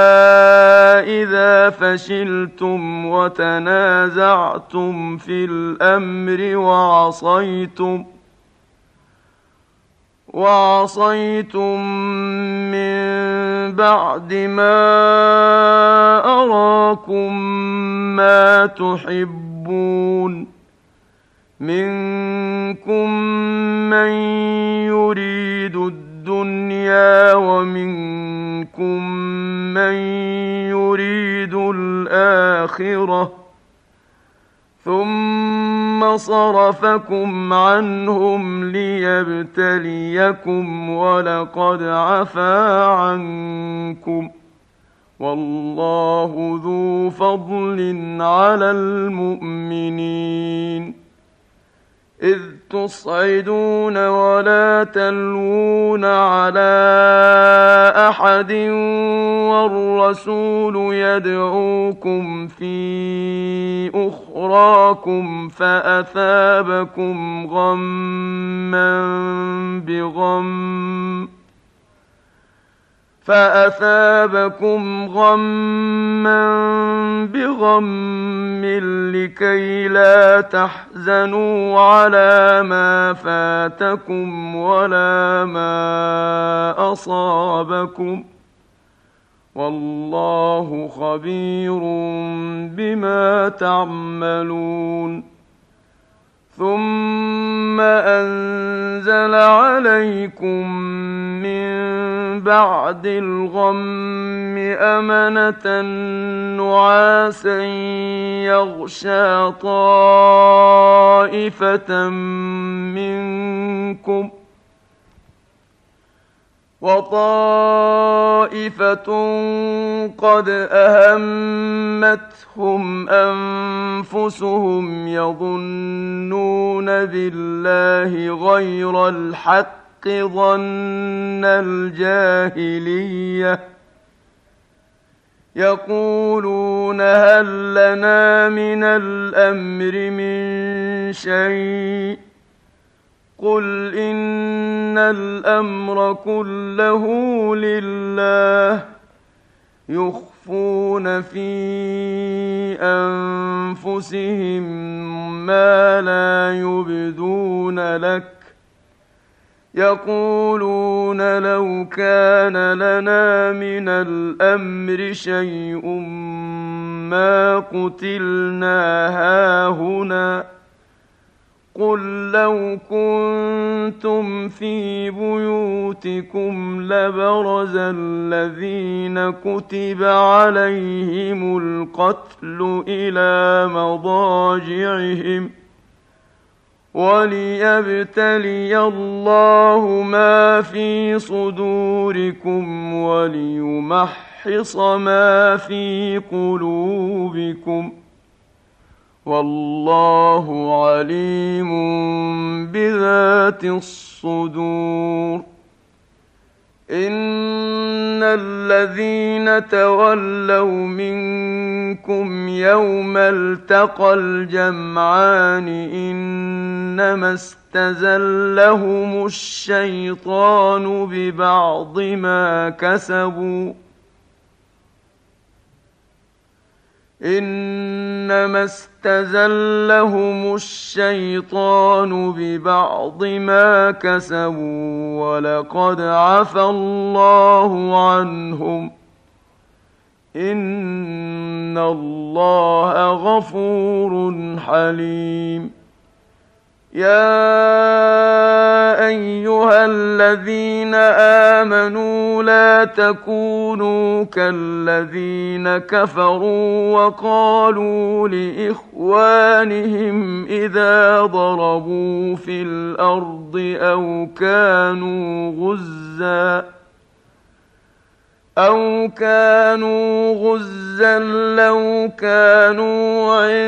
إذا فشلتم وتنازعتم في الأمر وعصيتم وعصيتم من بعد ما أراكم ما تحبون منكم من يريد الدنيا ومنكم من يريد الآخرة ثم صرفكم عنهم ليبتليكم ولقد عفا عنكم والله ذو فضل على المؤمنين. إذ تصعدون ولا تلوون على أحد والرسول يدعوكم في أخراكم فأثابكم غما بغم فأثابكم غما بغم لكي لا تحزنوا على ما فاتكم ولا ما أصابكم والله خبير بما تعملون. ثم أنزل عليكم من بعد الغم أمنة نعاسا يغشى طائفة منكم وطائفة قد أهمتهم أنفسهم يظنون بالله غير الحق ظن الجاهلية يقولون هل لنا من الأمر من شيء قل إن الأمر كله لله يخفون في أنفسهم ما لا يبدون لك يقولون لو كان لنا من الأمر شيء ما قتلنا هاهنا قل لو كنتم في بيوتكم لبرز الذين كتب عليهم القتل إلى مضاجعهم وليبتلي الله ما في صدوركم وليمحص ما في قلوبكم والله عليم بذات الصدور. إن الذين تولوا منكم يوم التقى الجمعان إنما استزلهم الشيطان ببعض ما كسبوا إنما استزلهم الشيطان ببعض ما كسبوا ولقد عفى الله عنهم إن الله غفور حليم. يا أيها الذين آمنوا لا تكونوا كالذين كفروا وقالوا لإخوانهم إذا ضربوا في الأرض أو كانوا غزاً أو كانوا غزا لو كانوا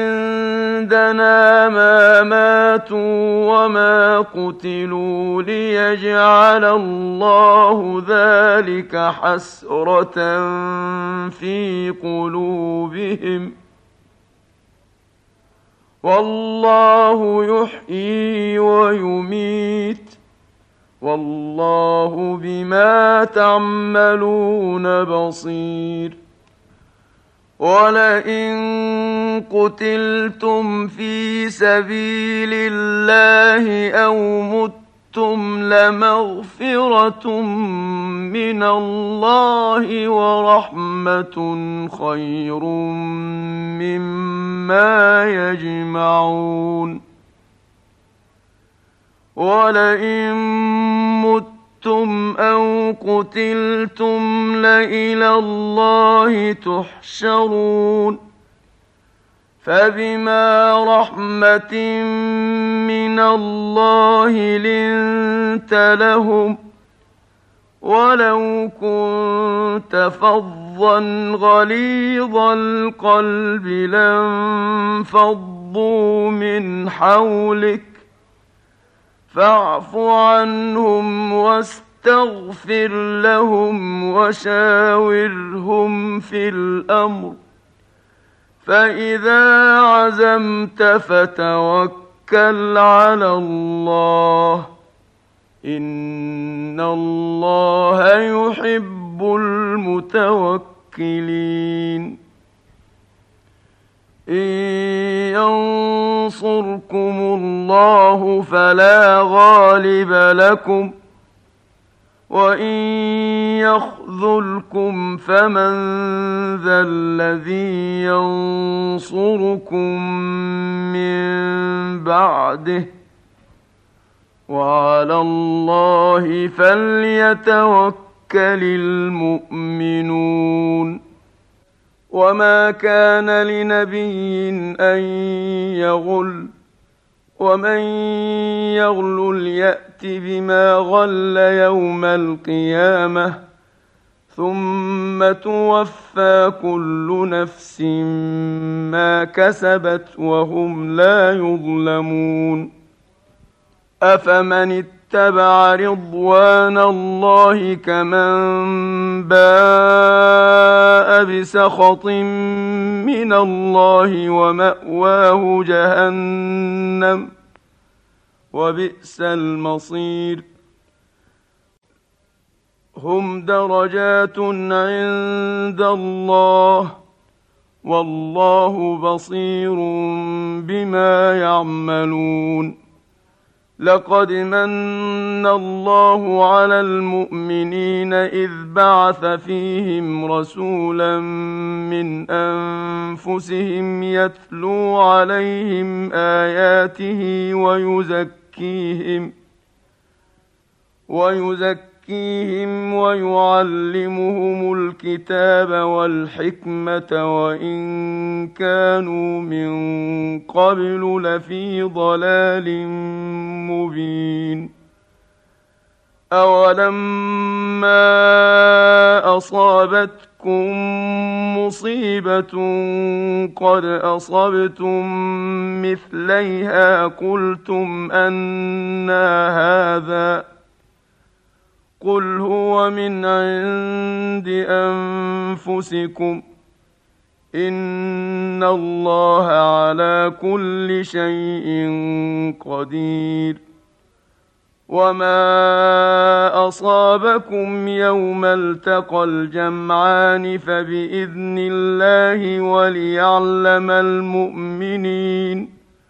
عندنا ما ماتوا وما قتلوا ليجعل الله ذلك حسرة في قلوبهم والله يحيي ويميت والله بما تعملون بصير. ولئن قتلتم في سبيل الله أو متم لمغفرة من الله ورحمة خير مما يجمعون. ولئن متم أو قتلتم لإلى الله تحشرون. فبما رحمة من الله لنت لهم ولو كنت فظا غليظ القلب لانفضوا من حولك فاعف عنهم واستغفر لهم وشاورهم في الأمر فإذا عزمت فتوكل على الله إن الله يحب المتوكلين. إن ينصركم الله فلا غالب لكم وإن يخذلكم فمن ذا الذي ينصركم من بعده وعلى الله فليتوكل المؤمنون. وما كان لنبي أن يغل ومن يغلل يأت بما غل يوم القيامة ثم توفى كل نفس ما كسبت وهم لا يظلمون. أفمن اتبع رضوان الله كمن باء بسخط من الله ومأواه جهنم وبئس المصير. هم درجات عند الله والله بصير بما يعملون. لقد من الله على المؤمنين إذ بعث فيهم رسولا من أنفسهم يتلو عليهم آياته ويزكيهم ويزكيهم ويعلمهم الكتاب والحكمة وإن كانوا من قبل لفي ضلال مبين. أولما أصابتكم مصيبة قد أصبتم مثليها قلتم أنى هذا قل هو من عند أنفسكم إن الله على كل شيء قدير. وما أصابكم يوم التقى الجمعان فبإذن الله وليعلم المؤمنين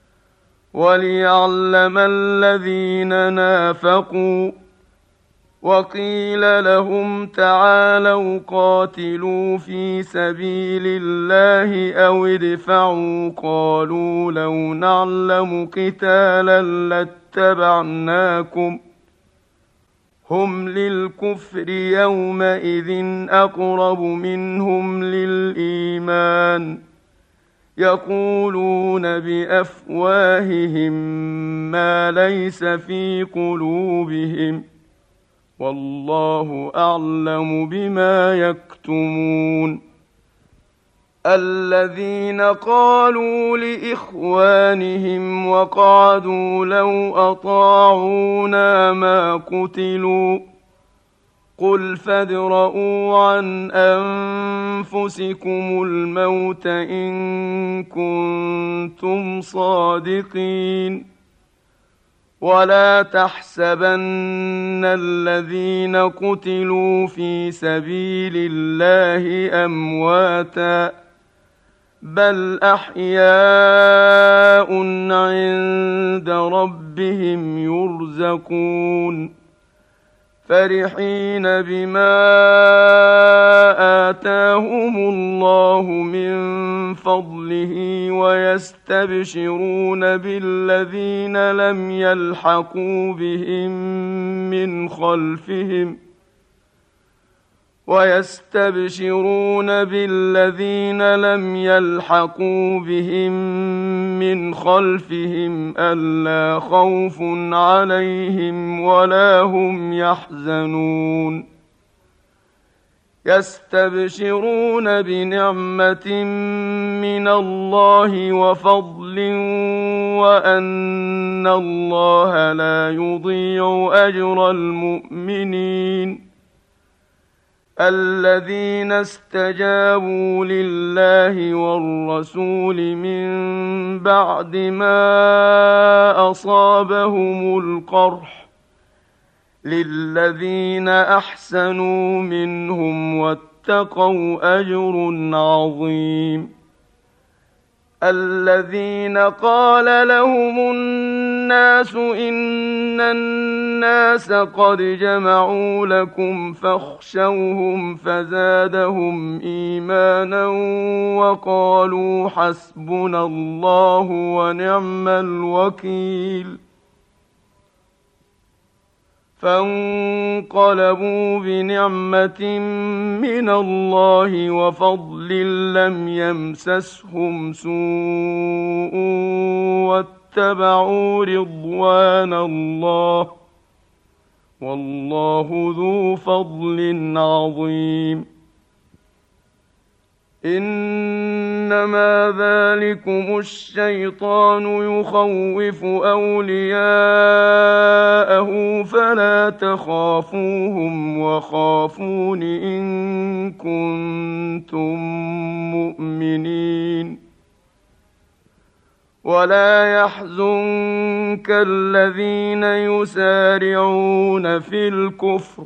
وليعلم الذين نافقوا. وقيل لهم تعالوا قاتلوا في سبيل الله أو ادفعوا قالوا لو نعلم قتالا لاتبعناكم هم للكفر يومئذ أقرب منهم للإيمان يقولون بأفواههم ما ليس في قلوبهم والله أعلم بما يكتمون. الذين قالوا لإخوانهم وقعدوا لو أطاعونا ما قتلوا قل فادرءوا عن أنفسكم الموت إن كنتم صادقين. ولا تحسبن الذين قتلوا في سبيل الله أمواتا بل أحياء عند ربهم يرزقون فرحين بما آتاهم الله من فضله ويستبشرون بالذين لم يلحقوا بهم من خلفهم ويستبشرون بالذين لم يلحقوا بهم من خلفهم ألا خوف عليهم ولا هم يحزنون يستبشرون بنعمة من الله وفضل وأن الله لا يضيع أجر المؤمنين. الذين استجابوا لله والرسول من بعد ما أصابهم القرح للذين أحسنوا منهم واتقوا أجر عظيم. الذين قال لهم الناس إن الناس قد جمعوا لكم فاخشوهم فزادهم إيمانا وقالوا حسبنا الله ونعم الوكيل فانقلبوا بنعمة من الله وفضل لم يمسسهم سوء واتبعوا رضوان الله والله ذو فضل عظيم. إنما ذلكم الشيطان يخوف أولياءه فلا تخافوهم وخافون إن كنتم مؤمنين. ولا يحزنك الذين يسارعون في الكفر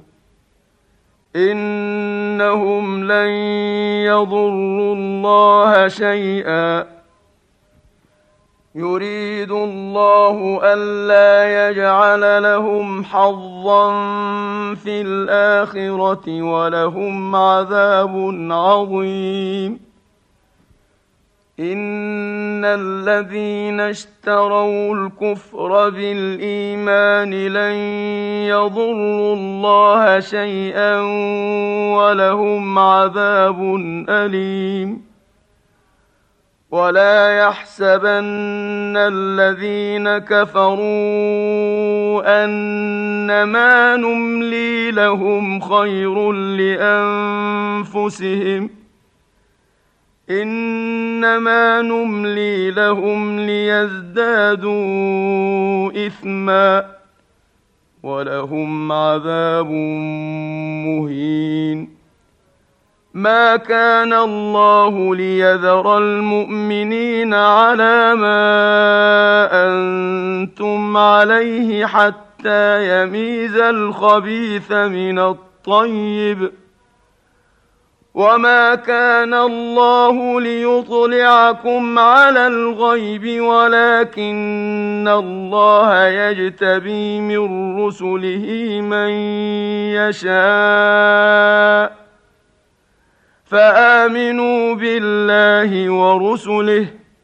إنهم لن يضروا الله شيئا يريد الله ألا يجعل لهم حظا في الآخرة ولهم عذاب عظيم. إن الذين اشتروا الكفر بالإيمان لن يضروا الله شيئا ولهم عذاب أليم. ولا يحسبن الذين كفروا أنما نملي لهم خير لأنفسهم، إنما نملي لهم ليزدادوا إثما ولهم عذاب مهين. ما كان الله ليذر المؤمنين على ما أنتم عليه حتى يميز الخبيث من الطيب، وما كان الله ليطلعكم على الغيب ولكن الله يجتبي من رسله من يشاء، فآمنوا بالله ورسله،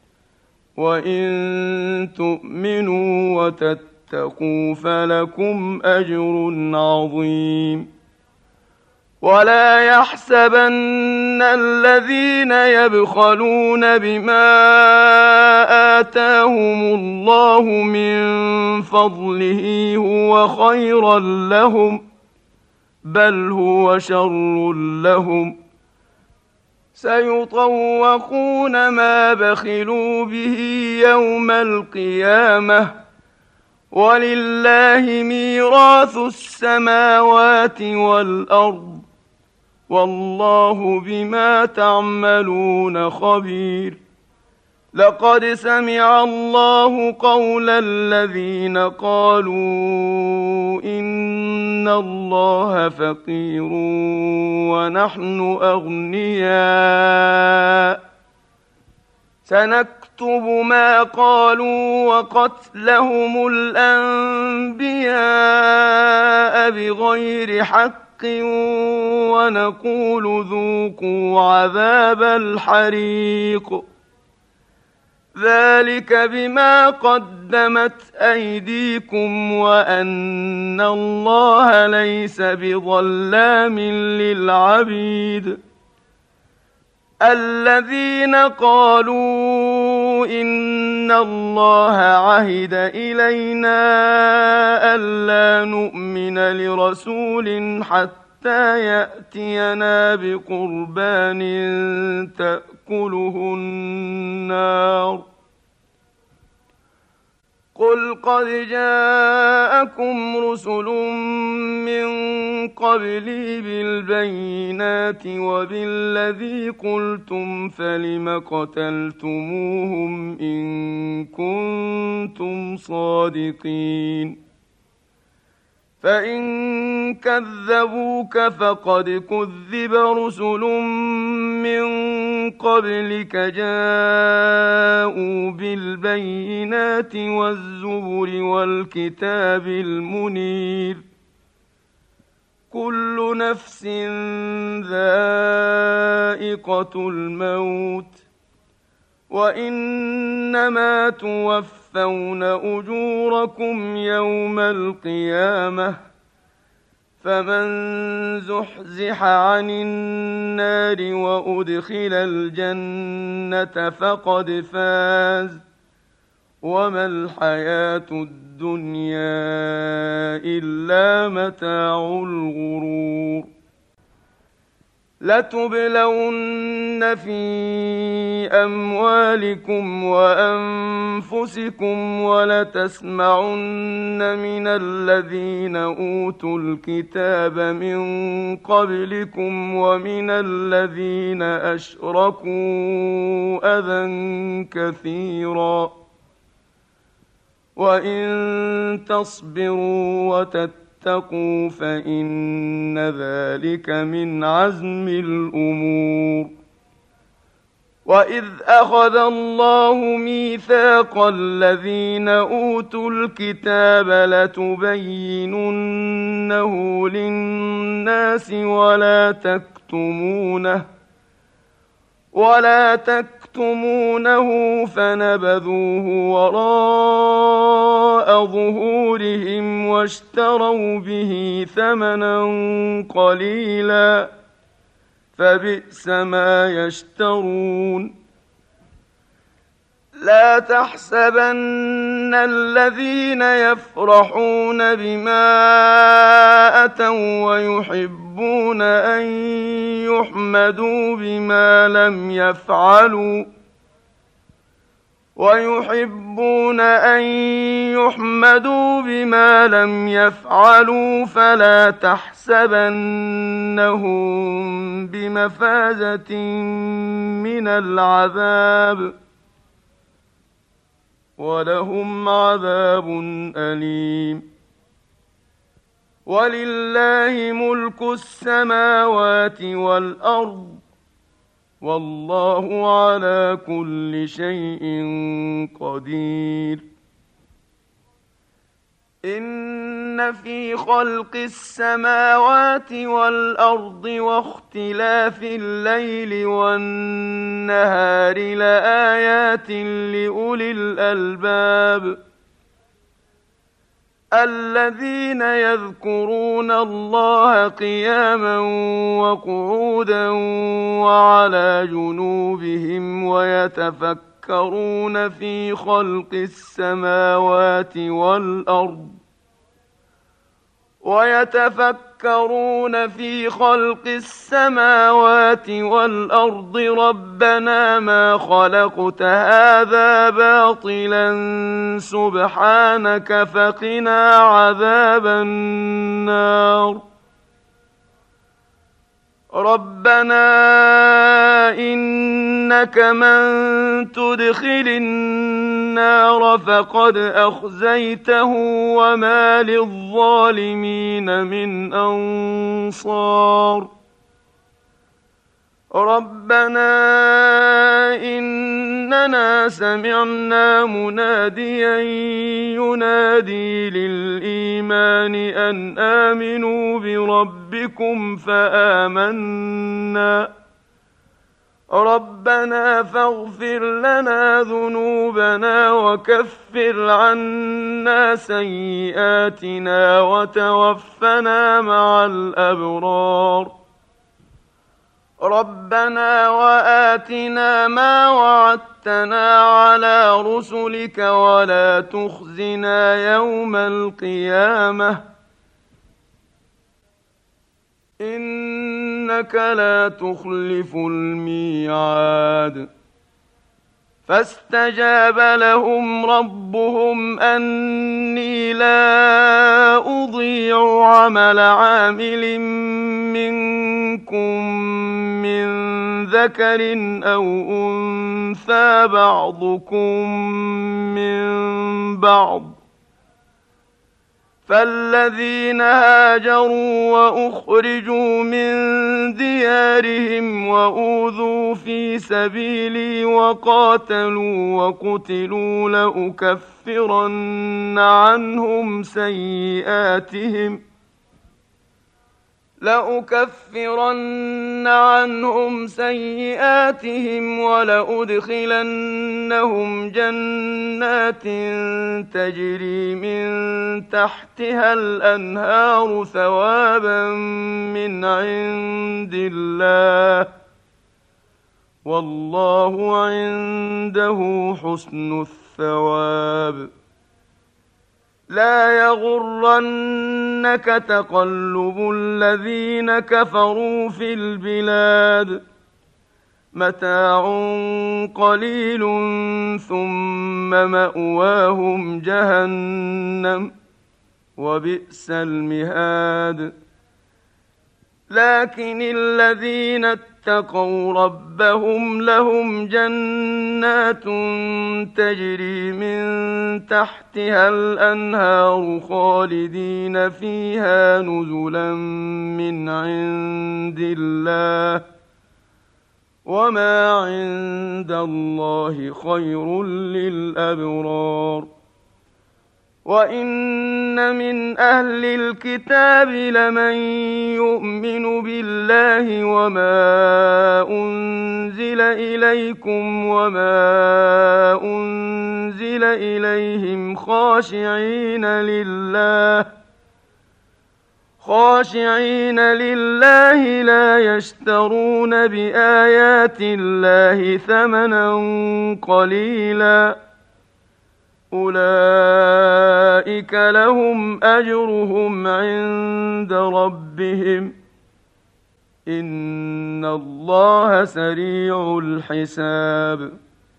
وإن تؤمنوا وتتقوا فلكم أجر عظيم. ولا يحسبن الذين يبخلون بما آتاهم الله من فضله هو خيرا لهم، بل هو شر لهم، سيطوقون ما بخلوا به يوم القيامة، ولله ميراث السماوات والأرض، والله بما تعملون خبير. لقد سمع الله قول الذين قالوا إن الله فقير ونحن أغنياء، سنكتب ما قالوا وقتلهم الأنبياء بغير حق ونقول ذوقوا عذاب الحريق، ذلك بما قدمت أيديكم وأن الله ليس بظلام للعبيد. الذين قالوا إن الله عهد إلينا ألا نؤمن لرسول حتى يأتينا بقربان تأكله النار، قل قد جاءكم رسل من قبلي بالبينات وبالذي قلتم فلم قتلتموهم إن كنتم صادقين. فإن كذبوك فقد كذب رسل من قبلك جاءوا بالبينات والزبر والكتاب المنير، كل نفس ذائقة الموت، وإنما توفون أجوركم يوم القيامة، فمن زحزح عن النار وأدخل الجنة فقد فاز، وما الحياة الدنيا إلا متاع الغرور. لتبلون في أموالكم وأنفسكم ولتسمعن من الذين أوتوا الكتاب من قبلكم ومن الذين أشركوا أذى كثيرا، وإن تصبروا وتتقوا اتقوا فإن ذلك من عزم الأمور. وإذ أخذ الله ميثاق الذين أوتوا الكتاب لتبيننه للناس ولا تكتمونه ولا تكتمونه فنبذوه وراء ظهورهم واشتروا به ثمنا قليلا فبئس ما يشترون. لا تحسبن الذين يفرحون بما أتوا ويحبون أن يحمدوا بما لم يفعلوا ويحبون أن يحمدوا بما لم يفعلوا فلا تحسبنهم بمفازة من العذاب ولهم عذاب أليم. ولله ملك السماوات والأرض والله على كل شيء قدير. إن في خلق السماوات والأرض واختلاف الليل والنهار لآيات لأولي الألباب الذين يذكرون الله قياما وقعودا وعلى جنوبهم ويتفكرون في خلق السماوات والأرض ويتفكرون في خلق السماوات والأرض ربنا ما خلقت هذا باطلا سبحانك فقنا عذاب النار. ربنا إنك من تدخل النار فقد أخزيته وما للظالمين من أنصار. ربنا إننا سمعنا مناديا ينادي للإيمان أن آمنوا بربكم فآمنا ربنا فاغفر لنا ذنوبنا وكفر عنا سيئاتنا وتوفنا مع الأبرار. ربنا وآتنا ما وعدتنا على رسلك ولا تخزنا يوم القيامة إنك لا تخلف الميعاد. فاستجاب لهم ربهم أني لا أضيع عمل عامل منكم من ذكر أو أنثى بعضكم من بعض فالذين هاجروا وأخرجوا من ديارهم وأوذوا في سبيلي وقاتلوا وقتلوا لأكفرن عنهم سيئاتهم لأكفرن عنهم سيئاتهم ولأدخلنهم جنات تجري من تحتها الأنهار ثوابا من عند الله والله عنده حسن الثواب. لا يغرنك تقلب الذين كفروا في البلاد متاع قليل ثم مأواهم جهنم وبئس المهاد. لكن الذين اتقوا ربهم لهم جنات تجري من تحتها الأنهار خالدين فيها نزلا من عند الله وما عند الله خير للأبرار. وإن من أهل الكتاب لمن يؤمن بالله وما أنزل إليكم وما أنزل إليهم خاشعين لله خاشعين لله لا يشترون بآيات الله ثمنا قليلا أولئك لهم أجرهم عند ربهم إن الله سريع الحساب.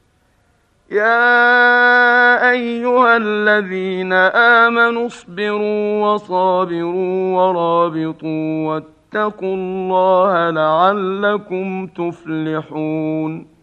يا أيها الذين آمنوا اصبروا وصابروا ورابطوا واتقوا الله لعلكم تفلحون.